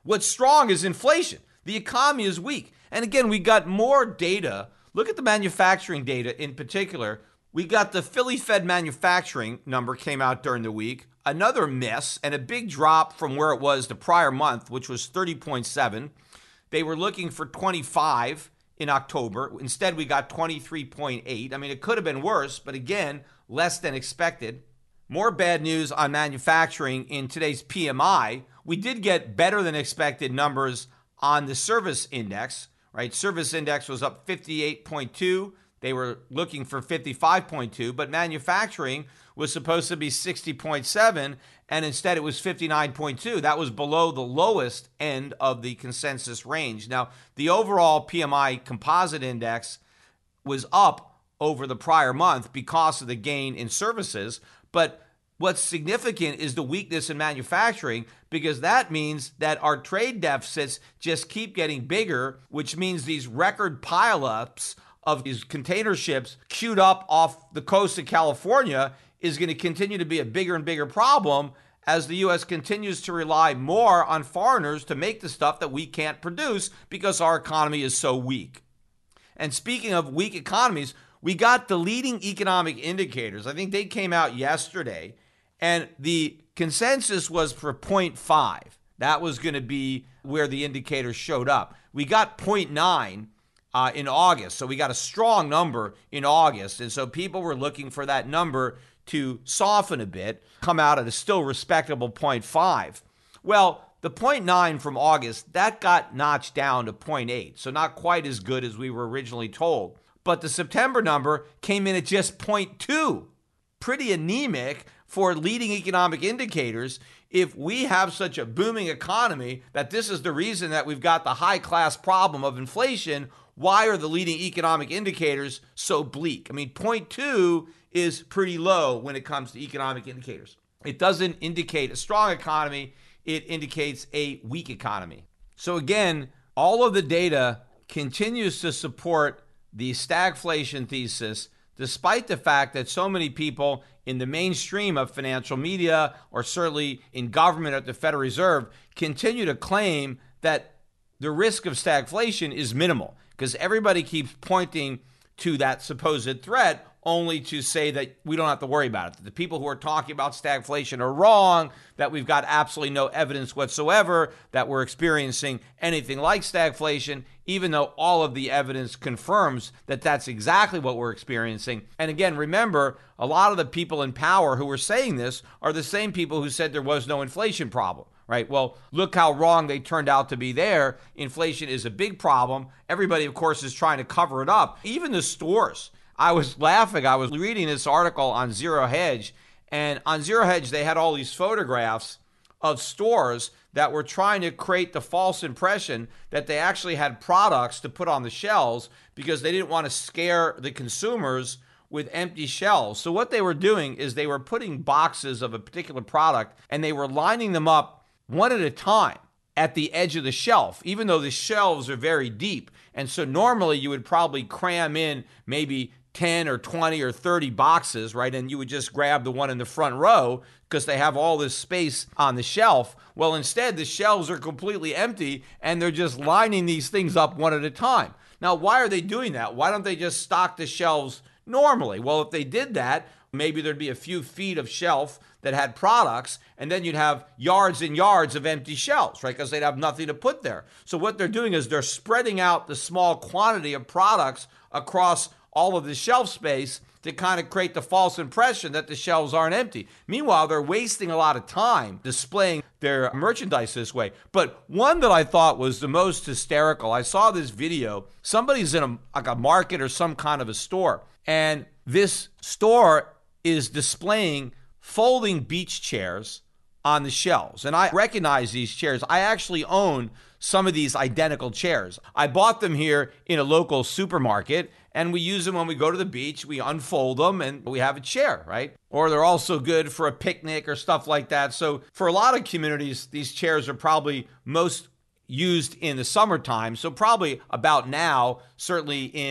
What's strong is inflation. The economy is weak. And again, we got more data. Look at the manufacturing data in particular. We got the Philly Fed manufacturing number came out during the week. Another miss and a big drop from where it was the prior month, which was thirty point seven. They were looking for twenty-five in October. Instead, we got twenty-three point eight. I mean, it could have been worse, but again, less than expected. More bad news on manufacturing in today's P M I. We did get better than expected numbers on the service index, right? Service index was up fifty-eight point two. They were looking for fifty-five point two, but manufacturing was supposed to be sixty point seven, and instead it was fifty-nine point two. That was below the lowest end of the consensus range. Now, the overall P M I composite index was up over the prior month because of the gain in services, but what's significant is the weakness in manufacturing, because that means that our trade deficits just keep getting bigger, which means these record pileups of these container ships queued up off the coast of California is going to continue to be a bigger and bigger problem as the U S continues to rely more on foreigners to make the stuff that we can't produce because our economy is so weak. And speaking of weak economies, we got the leading economic indicators. I think they came out yesterday, and the consensus was for zero point five. That was going to be where the indicators showed up. We got zero point nine uh, in August, so we got a strong number in August, and so people were looking for that number to soften a bit, come out at a still respectable zero point five. Well, the zero point nine from August, that got notched down to zero point eight, so not quite as good as we were originally told. But the September number came in at just zero point two. Pretty anemic for leading economic indicators. If we have such a booming economy that this is the reason that we've got the high-class problem of inflation, why are the leading economic indicators so bleak? I mean, zero point two is pretty low when it comes to economic indicators. It doesn't indicate a strong economy. It indicates a weak economy. So again, all of the data continues to support the stagflation thesis, despite the fact that so many people in the mainstream of financial media, or certainly in government at the Federal Reserve, continue to claim that the risk of stagflation is minimal, because everybody keeps pointing to that supposed threat only to say that we don't have to worry about it. That the people who are talking about stagflation are wrong, that we've got absolutely no evidence whatsoever that we're experiencing anything like stagflation, even though all of the evidence confirms that that's exactly what we're experiencing. And again, remember, a lot of the people in power who were saying this are the same people who said there was no inflation problem. Right? Well, look how wrong they turned out to be there. Inflation is a big problem. Everybody, of course, is trying to cover it up. Even the stores. I was laughing. I was reading this article on Zero Hedge, and on Zero Hedge, they had all these photographs of stores that were trying to create the false impression that they actually had products to put on the shelves because they didn't want to scare the consumers with empty shelves. So what they were doing is they were putting boxes of a particular product and they were lining them up one at a time at the edge of the shelf, even though the shelves are very deep. And so normally you would probably cram in maybe ten or twenty or thirty boxes, right? And you would just grab the one in the front row because they have all this space on the shelf. Well, instead, the shelves are completely empty and they're just lining these things up one at a time. Now, why are they doing that? Why don't they just stock the shelves normally? Well, if they did that, maybe there'd be a few feet of shelf that had products, and then you'd have yards and yards of empty shelves, right? Because they'd have nothing to put there. So what they're doing is they're spreading out the small quantity of products across all of the shelf space to kind of create the false impression that the shelves aren't empty. Meanwhile, they're wasting a lot of time displaying their merchandise this way. But one that I thought was the most hysterical, I saw this video. Somebody's in a, like a market or some kind of a store, and this store is displaying folding beach chairs on the shelves. And I recognize these chairs. I actually own some of these identical chairs. I bought them here in a local supermarket, and we use them when we go to the beach. We unfold them and we have a chair, right? Or they're also good for a picnic or stuff like that. So for a lot of communities, these chairs are probably most used in the summertime. So probably about now, certainly in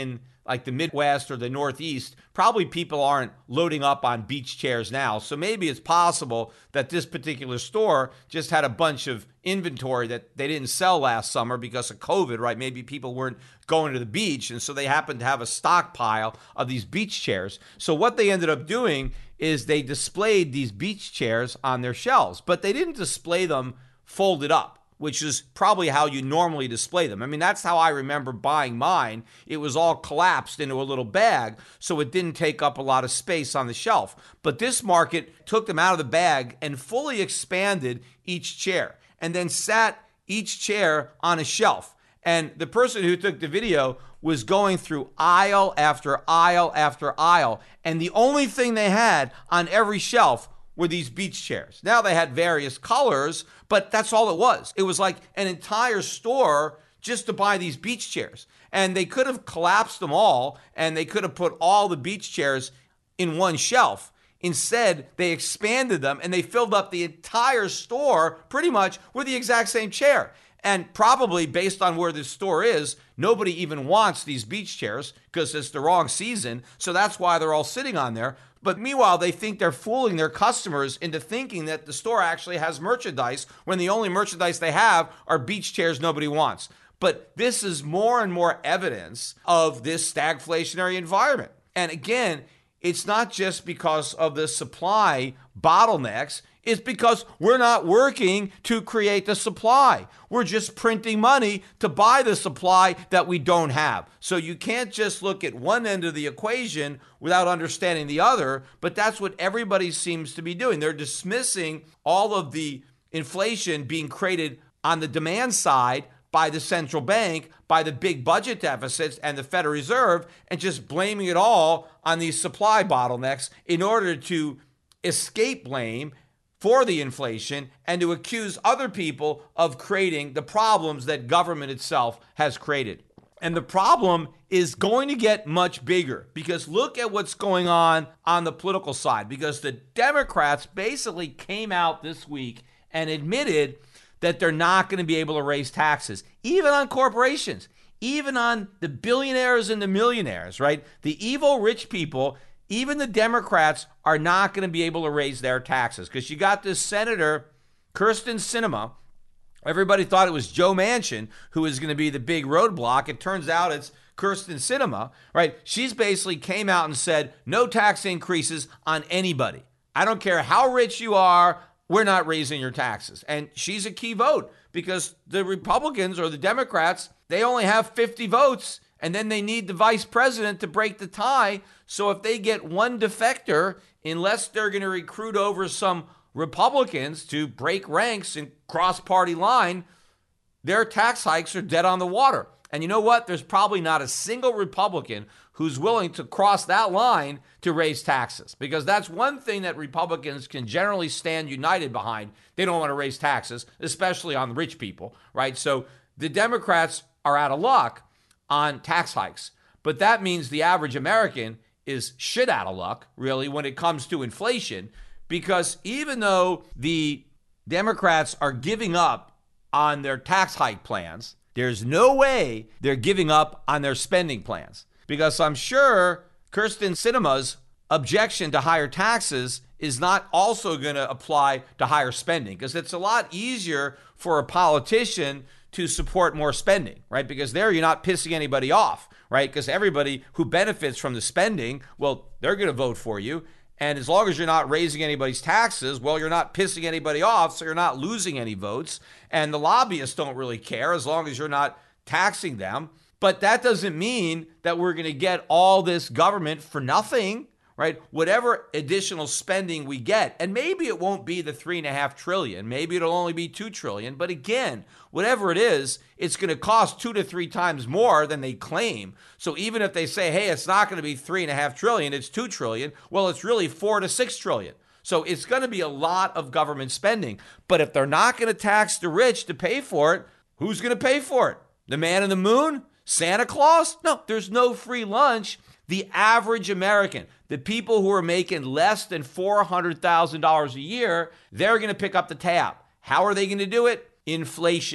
like the Midwest or the Northeast, probably people aren't loading up on beach chairs now. So maybe it's possible that this particular store just had a bunch of inventory that they didn't sell last summer because of COVID, right? Maybe people weren't going to the beach, and so they happened to have a stockpile of these beach chairs. So what they ended up doing is they displayed these beach chairs on their shelves, but they didn't display them folded up, which is probably how you normally display them. I mean, that's how I remember buying mine. It was all collapsed into a little bag, so it didn't take up a lot of space on the shelf. But this market took them out of the bag and fully expanded each chair and then sat each chair on a shelf. And the person who took the video was going through aisle after aisle after aisle, and the only thing they had on every shelf were these beach chairs. Now they had various colors, but that's all it was. It was like an entire store just to buy these beach chairs. And they could have collapsed them all, and they could have put all the beach chairs in one shelf. Instead, they expanded them, and they filled up the entire store pretty much with the exact same chair. And probably based on where this store is, nobody even wants these beach chairs because it's the wrong season. So that's why they're all sitting on there. But meanwhile, they think they're fooling their customers into thinking that the store actually has merchandise when the only merchandise they have are beach chairs nobody wants. But this is more and more evidence of this stagflationary environment. And again, it's not just because of the supply bottlenecks. It's because we're not working to create the supply. We're just printing money to buy the supply that we don't have. So you can't just look at one end of the equation without understanding the other, but that's what everybody seems to be doing. They're dismissing all of the inflation being created on the demand side by the central bank, by the big budget deficits and the Federal Reserve, and just blaming it all on these supply bottlenecks in order to escape blame for the inflation and to accuse other people of creating the problems that government itself has created. And the problem is going to get much bigger because look at what's going on on the political side, because the Democrats basically came out this week and admitted that they're not going to be able to raise taxes, even on corporations, even on the billionaires and the millionaires, right? The evil rich people. Even the Democrats are not going to be able to raise their taxes because you got this Senator, Kyrsten Sinema. Everybody thought it was Joe Manchin who was going to be the big roadblock. It turns out it's Kyrsten Sinema, right? She's basically came out and said, no tax increases on anybody. I don't care how rich you are. We're not raising your taxes. And she's a key vote because the Republicans or the Democrats, they only have fifty votes. And then they need the vice president to break the tie. So if they get one defector, unless they're going to recruit over some Republicans to break ranks and cross party line, their tax hikes are dead on the water. And you know what? There's probably not a single Republican who's willing to cross that line to raise taxes, because that's one thing that Republicans can generally stand united behind. They don't want to raise taxes, especially on the rich people, right? So the Democrats are out of luck on tax hikes. But that means the average American is shit out of luck, really, when it comes to inflation, because even though the Democrats are giving up on their tax hike plans, there's no way they're giving up on their spending plans. Because I'm sure Kyrsten Sinema's objection to higher taxes is not also going to apply to higher spending, because it's a lot easier for a politician to support more spending, right? Because there you're not pissing anybody off, right? Because everybody who benefits from the spending, well, they're going to vote for you. And as long as you're not raising anybody's taxes, well, you're not pissing anybody off, so you're not losing any votes. And the lobbyists don't really care as long as you're not taxing them. But that doesn't mean that we're going to get all this government for nothing, right? Whatever additional spending we get, and maybe it won't be the three and a half trillion, maybe it'll only be two trillion. But again, whatever it is, it's going to cost two to three times more than they claim. So even if they say, hey, it's not going to be three and a half trillion, it's two trillion. Well, it's really four to six trillion. So it's going to be a lot of government spending. But if they're not going to tax the rich to pay for it, who's going to pay for it? The man in the moon? Santa Claus? No, there's no free lunch. The average American, the people who are making less than four hundred thousand dollars a year, they're going to pick up the tab. How are they going to do it? Inflation.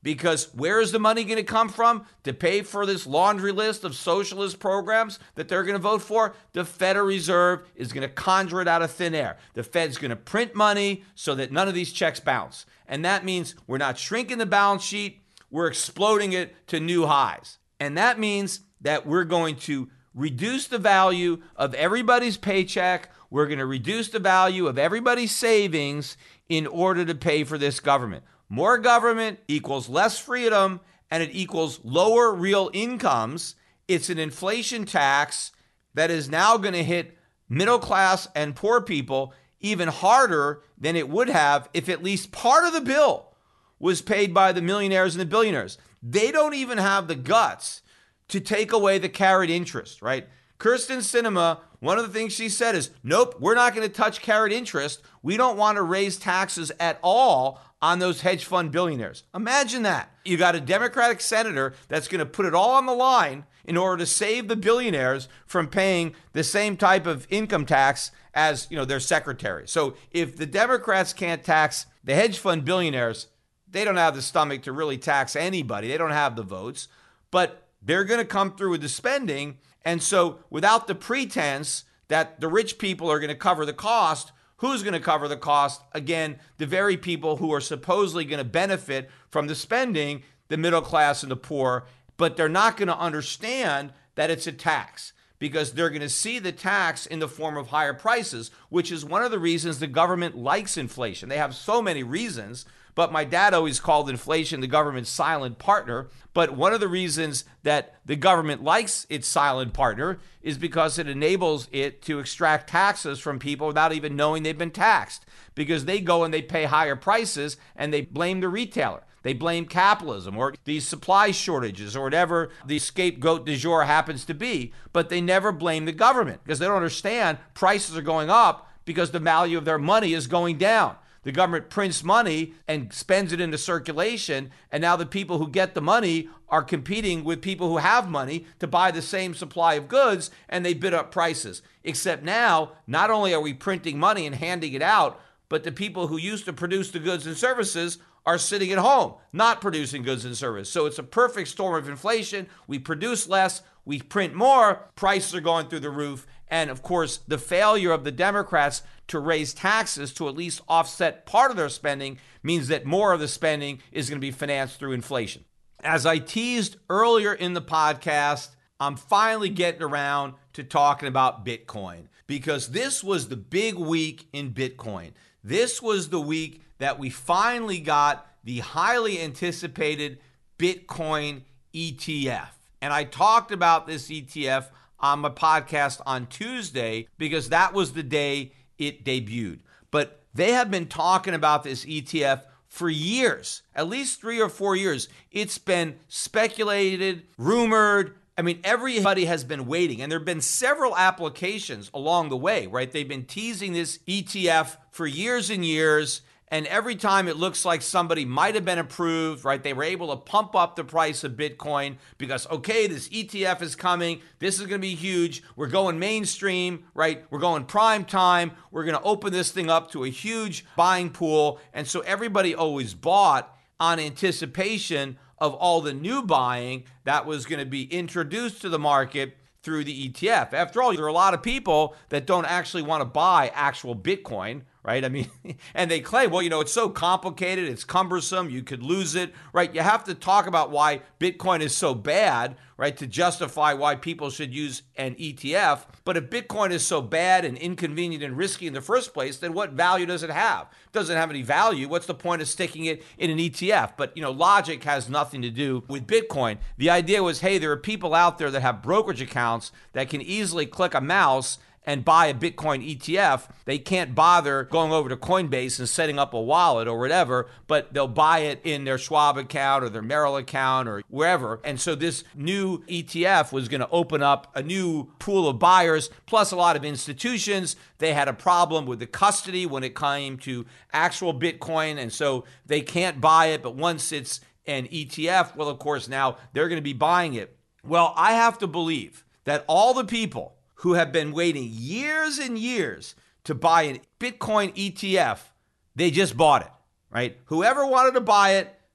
Because where is the money going to come from to pay for this laundry list of socialist programs that they're going to vote for? The Federal Reserve is going to conjure it out of thin air. The Fed's going to print money so that none of these checks bounce. And that means we're not shrinking the balance sheet, we're exploding it to new highs. And that means that we're going to reduce the value of everybody's paycheck. We're going to reduce the value of everybody's savings in order to pay for this government. More government equals less freedom, and it equals lower real incomes. It's an inflation tax that is now going to hit middle class and poor people even harder than it would have if at least part of the bill was paid by the millionaires and the billionaires. They don't even have the guts to take away the carried interest, right? Kyrsten Sinema, one of the things she said is, nope, we're not going to touch carried interest. We don't want to raise taxes at all on those hedge fund billionaires. Imagine that. You got a Democratic senator that's going to put it all on the line in order to save the billionaires from paying the same type of income tax as, you know, their secretary. So if the Democrats can't tax the hedge fund billionaires, they don't have the stomach to really tax anybody. They don't have the votes, but they're going to come through with the spending. And so without the pretense that the rich people are going to cover the cost, who's going to cover the cost? Again, the very people who are supposedly going to benefit from the spending, the middle class and the poor, but they're not going to understand that it's a tax because they're going to see the tax in the form of higher prices, which is one of the reasons the government likes inflation. They have so many reasons, but my dad always called inflation the government's silent partner. But one of the reasons that the government likes its silent partner is because it enables it to extract taxes from people without even knowing they've been taxed, because they go and they pay higher prices and they blame the retailer. They blame capitalism or these supply shortages or whatever the scapegoat du jour happens to be, but they never blame the government because they don't understand prices are going up because the value of their money is going down. The government prints money and spends it into circulation, and now the people who get the money are competing with people who have money to buy the same supply of goods, and they bid up prices. Except now, not only are we printing money and handing it out, but the people who used to produce the goods and services are sitting at home, not producing goods and services. So it's a perfect storm of inflation. We produce less, we print more, prices are going through the roof. And of course, the failure of the Democrats to raise taxes to at least offset part of their spending means that more of the spending is going to be financed through inflation. As I teased earlier in the podcast, I'm finally getting around to talking about Bitcoin because this was the big week in Bitcoin. This was the week that we finally got the highly anticipated Bitcoin E T F. And I talked about this E T F on my podcast on Tuesday because that was the day it debuted. But they have been talking about this E T F for years, at least three or four years. It's been speculated, rumored. I mean, everybody has been waiting, and there have been several applications along the way, right? They've been teasing this E T F for years and years, and every time it looks like somebody might have been approved, right? They were able to pump up the price of Bitcoin because, okay, this E T F is coming. This is going to be huge. We're going mainstream, right? We're going prime time. We're going to open this thing up to a huge buying pool. And so everybody always bought on anticipation of all the new buying that was going to be introduced to the market through the E T F. After all, there are a lot of people that don't actually want to buy actual Bitcoin, right? I mean, and they claim, well, you know, it's so complicated, it's cumbersome, you could lose it, right? You have to talk about why Bitcoin is so bad, right, to justify why people should use an E T F. But if Bitcoin is so bad and inconvenient and risky in the first place, then what value does it have? It doesn't have any value. What's the point of sticking it in an E T F? But, you know, logic has nothing to do with Bitcoin. The idea was, hey, there are people out there that have brokerage accounts that can easily click a mouse and buy a Bitcoin E T F. They can't bother going over to Coinbase and setting up a wallet or whatever, but they'll buy it in their Schwab account or their Merrill account or wherever. And so this new E T F was going to open up a new pool of buyers, plus a lot of institutions. They had a problem with the custody when it came to actual Bitcoin, and so they can't buy it. But once it's an E T F, well, of course, now they're going to be buying it. Well, I have to believe that all the people who have been waiting years and years to buy an Bitcoin E T F, they just bought it, right? Whoever wanted to buy it,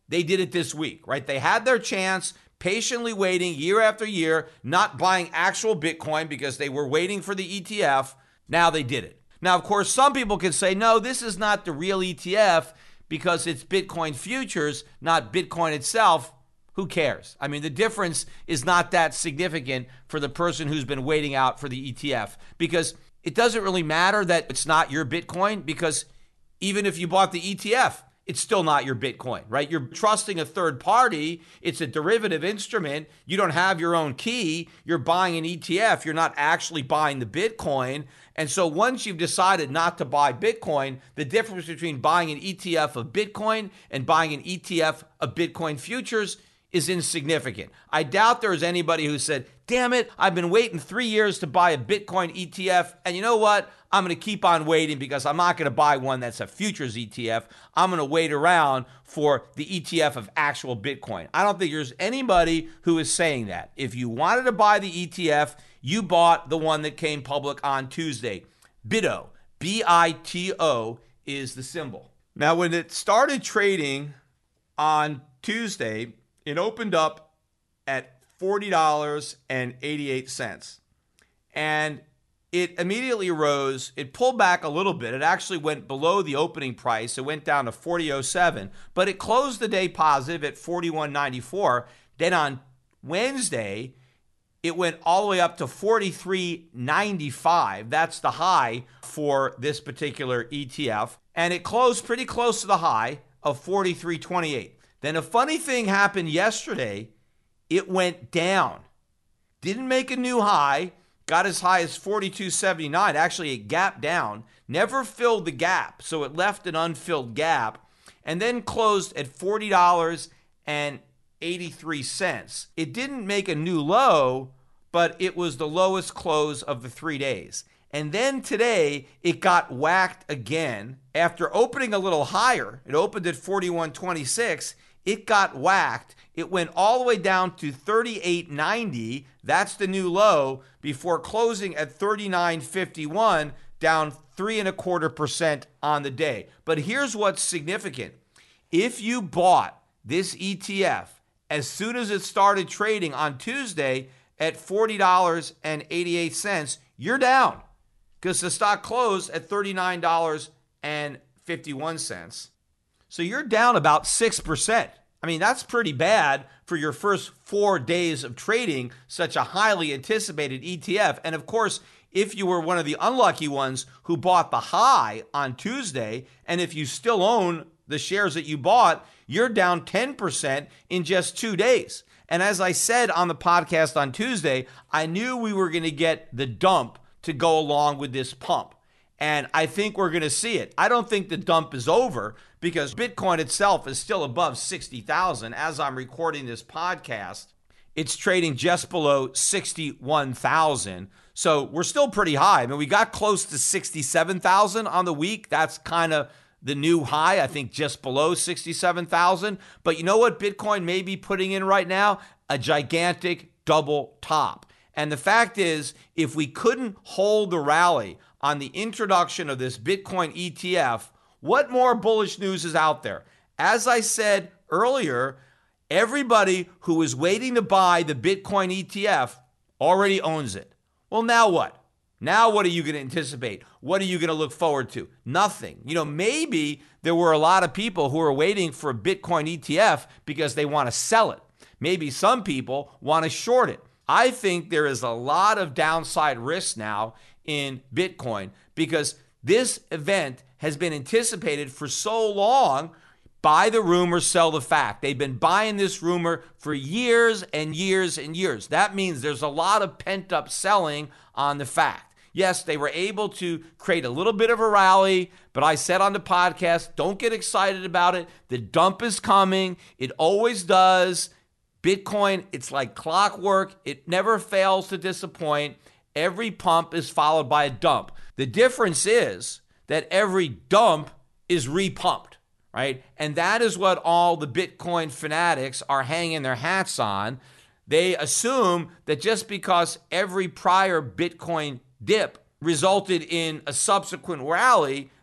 They did it this week, right? They had their chance, patiently waiting year after year, not buying actual Bitcoin because they were waiting for the E T F. Now they did it. Now, of course, some people can say, no, this is not the real E T F because it's Bitcoin futures, not Bitcoin itself. Who cares? I mean, the difference is not that significant for the person who's been waiting out for the E T F, because it doesn't really matter that it's not your Bitcoin, because even if you bought the E T F, it's still not your Bitcoin, right? You're trusting a third party. It's a derivative instrument. You don't have your own key. You're buying an E T F. You're not actually buying the Bitcoin. And so once you've decided not to buy Bitcoin, the difference between buying an E T F of Bitcoin and buying an E T F of Bitcoin futures is insignificant. I doubt there's anybody who said, damn it, I've been waiting three years to buy a Bitcoin E T F, and you know what? I'm going to keep on waiting because I'm not going to buy one that's a futures E T F. I'm going to wait around for the E T F of actual Bitcoin. I don't think there's anybody who is saying that. If you wanted to buy the E T F, you bought the one that came public on Tuesday. BITO, B I T O is the symbol. Now, when it started trading on Tuesday, it opened up at forty dollars and eighty-eight cents. And it immediately rose. It pulled back a little bit. It actually went below the opening price. It went down to forty oh seven, but it closed the day positive at forty-one ninety-four. Then on Wednesday, it went all the way up to forty-three ninety-five. That's the high for this particular E T F. And it closed pretty close to the high of forty-three twenty-eight. Then a funny thing happened yesterday. It went down. Didn't make a new high. Got as high as forty-two seventy-nine. Actually, it gapped down. Never filled the gap. So it left an unfilled gap. And then closed at forty dollars and eighty-three cents. It didn't make a new low, but it was the lowest close of the three days. And then today, it got whacked again. After opening a little higher, it opened at forty-one twenty-six. It got whacked. It went all the way down to thirty-eight ninety. That's the new low, before closing at thirty-nine fifty-one, down three and a quarter percent on the day. But here's what's significant. If you bought this E T F as soon as it started trading on Tuesday at forty dollars and eighty-eight cents, you're down, because the stock closed at thirty-nine dollars and fifty-one cents. So you're down about six percent. I mean, that's pretty bad for your first four days of trading such a highly anticipated E T F. And of course, if you were one of the unlucky ones who bought the high on Tuesday, and if you still own the shares that you bought, you're down ten percent in just two days. And as I said on the podcast on Tuesday, I knew we were going to get the dump to go along with this pump. And I think we're going to see it. I don't think the dump is over, because Bitcoin itself is still above sixty thousand. As I'm recording this podcast, it's trading just below sixty-one thousand. So we're still pretty high. I mean, we got close to sixty-seven thousand on the week. That's kind of the new high, I think, just below sixty-seven thousand. But you know what Bitcoin may be putting in right now? A gigantic double top. And the fact is, if we couldn't hold the rally on the introduction of this Bitcoin E T F, what more bullish news is out there? As I said earlier, everybody who is waiting to buy the Bitcoin E T F already owns it. Well, now what? Now what are you going to anticipate? What are you going to look forward to? Nothing. You know, maybe there were a lot of people who are waiting for a Bitcoin E T F because they want to sell it. Maybe some people want to short it. I think there is a lot of downside risk now in Bitcoin, because this event has been anticipated for so long. Buy the rumor, sell the fact. They've been buying this rumor for years and years and years. That means there's a lot of pent-up selling on the fact. Yes, they were able to create a little bit of a rally, but I said on the podcast, don't get excited about it. The dump is coming. It always does. Bitcoin, it's like clockwork. It never fails to disappoint. Every pump is followed by a dump. The difference is that every dump is repumped, right? And that is what all the Bitcoin fanatics are hanging their hats on. They assume that just because every prior Bitcoin dip resulted in a subsequent rally,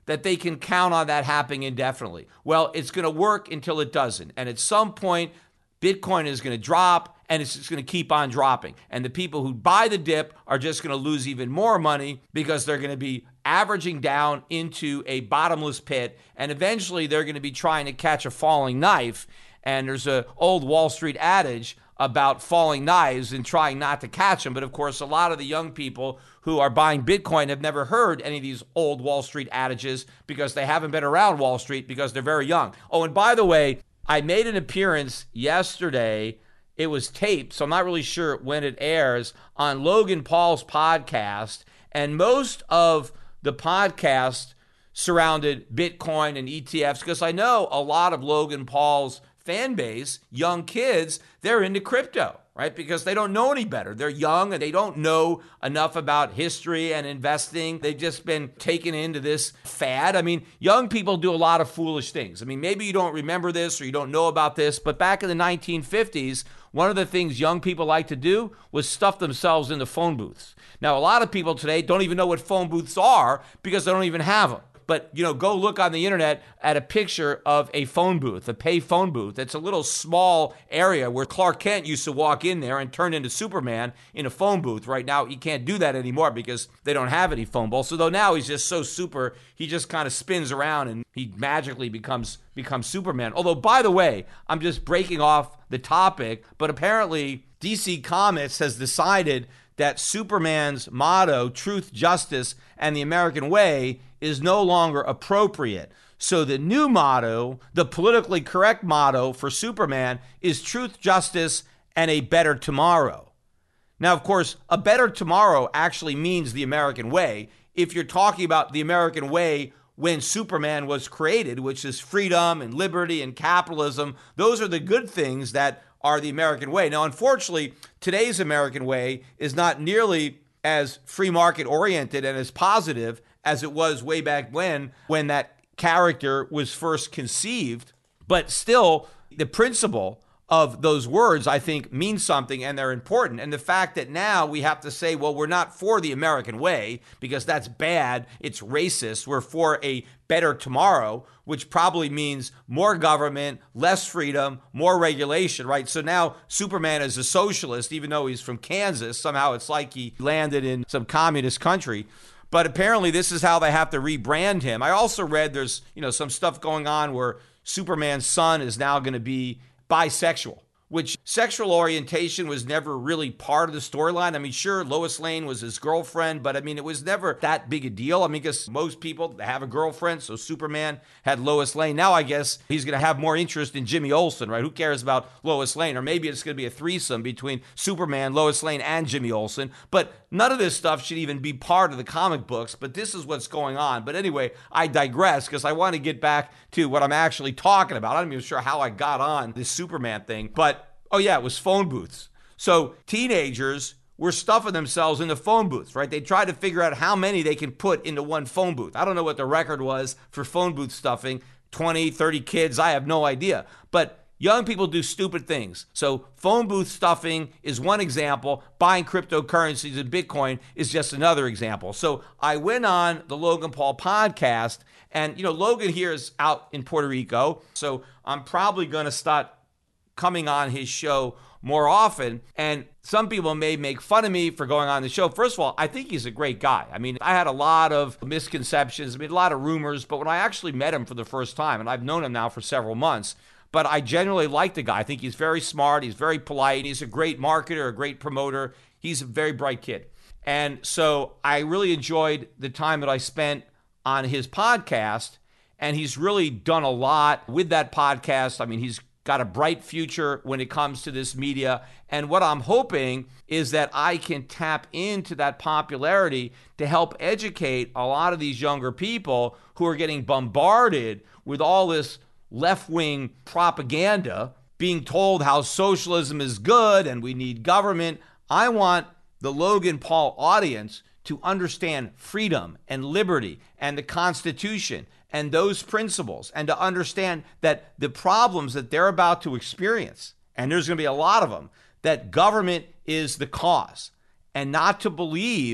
that they can count on that happening indefinitely. Well, it's going to work until it doesn't. And at some point, Bitcoin is going to drop, and it's just going to keep on dropping. And the people who buy the dip are just going to lose even more money because they're going to be averaging down into a bottomless pit, and eventually they're going to be trying to catch a falling knife. And there's an old Wall Street adage about falling knives and trying not to catch them. But of course, a lot of the young people who are buying Bitcoin have never heard any of these old Wall Street adages because they haven't been around Wall Street because they're very young. Oh, and by the way, I made an appearance yesterday. It was taped, so I'm not really sure when it airs, on Logan Paul's podcast. And most of the podcast surrounded Bitcoin and E T Fs because I know a lot of Logan Paul's fan base, young kids, they're into crypto, right? Because they don't know any better. They're young and they don't know enough about history and investing. They've just been taken into this fad. I mean, young people do a lot of foolish things. I mean, maybe you don't remember this or you don't know about this, but back in the nineteen fifties, one of the things young people like to do was stuff themselves into phone booths. Now, a lot of people today don't even know what phone booths are because they don't even have them. But, you know, go look on the internet at a picture of a phone booth, a pay phone booth. It's a little small area where Clark Kent used to walk in there and turn into Superman in a phone booth. Right now, he can't do that anymore because they don't have any phone booths. So though now he's just so super, he just kind of spins around and he magically becomes becomes Superman. Although, by the way, I'm just breaking off the topic, but apparently D C Comics has decided that Superman's motto, truth, justice, and the American way, is no longer appropriate. So the new motto, the politically correct motto for Superman, is truth, justice, and a better tomorrow. Now, of course, a better tomorrow actually means the American way. If you're talking about the American way when Superman was created, which is freedom and liberty and capitalism, those are the good things that are the American way. Now, unfortunately, today's American way is not nearly as free market oriented and as positive as it was way back when, when that character was first conceived. But still, the principle of those words, I think, mean something and they're important. And the fact that now we have to say, well, we're not for the American way because that's bad, it's racist. We're for a better tomorrow, which probably means more government, less freedom, more regulation, right? So now Superman is a socialist, even though he's from Kansas. Somehow it's like he landed in some communist country. But apparently this is how they have to rebrand him. I also read there's, you know, some stuff going on where Superman's son is now going to be bisexual, which sexual orientation was never really part of the storyline. I mean, sure, Lois Lane was his girlfriend, but I mean, it was never that big a deal. I mean, because most people have a girlfriend, so Superman had Lois Lane. Now I guess he's going to have more interest in Jimmy Olsen, right? Who cares about Lois Lane? Or maybe it's going to be a threesome between Superman, Lois Lane, and Jimmy Olsen. But none of this stuff should even be part of the comic books, but this is what's going on. But anyway, I digress because I want to get back to what I'm actually talking about. I'm not even sure how I got on this Superman thing, but oh yeah, it was phone booths. So teenagers were stuffing themselves into phone booths, right? They tried to figure out how many they can put into one phone booth. I don't know what the record was for phone booth stuffing, twenty, thirty kids, I have no idea. But young people do stupid things. So phone booth stuffing is one example. Buying cryptocurrencies and Bitcoin is just another example. So I went on the Logan Paul podcast, and you know, Logan here is out in Puerto Rico, so I'm probably going to start coming on his show more often. And some people may make fun of me for going on the show. First of all, I think he's a great guy. I mean, I had a lot of misconceptions, I mean, a lot of rumors, but when I actually met him for the first time, and I've known him now for several months, but I genuinely like the guy. I think he's very smart, he's very polite, he's a great marketer, a great promoter. He's a very bright kid. And so I really enjoyed the time that I spent on his podcast, and he's really done a lot with that podcast. I mean, he's got a bright future when it comes to this media. And what I'm hoping is that I can tap into that popularity to help educate a lot of these younger people who are getting bombarded with all this left-wing propaganda, being told how socialism is good and we need government. I want the Logan Paul audience to understand freedom and liberty and the Constitution and those principles, and to understand that the problems that they're about to experience, and there's going to be a lot of them, that government is the cause, and not to believe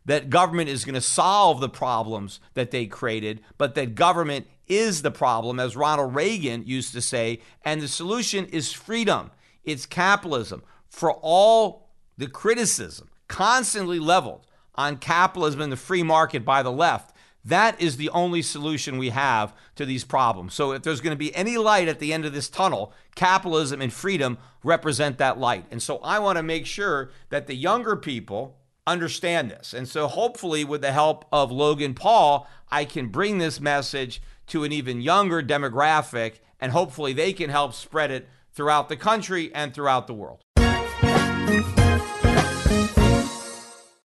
that government is going to solve the problems that they created, but that government is the problem, as Ronald Reagan used to say, and the solution is freedom. It's capitalism. For all the criticism constantly leveled on capitalism and the free market by the left, that is the only solution we have to these problems. So if there's going to be any light at the end of this tunnel, capitalism and freedom represent that light. And so I want to make sure that the younger people understand this. And so hopefully with the help of Logan Paul, I can bring this message to an even younger demographic, and hopefully they can help spread it throughout the country and throughout the world.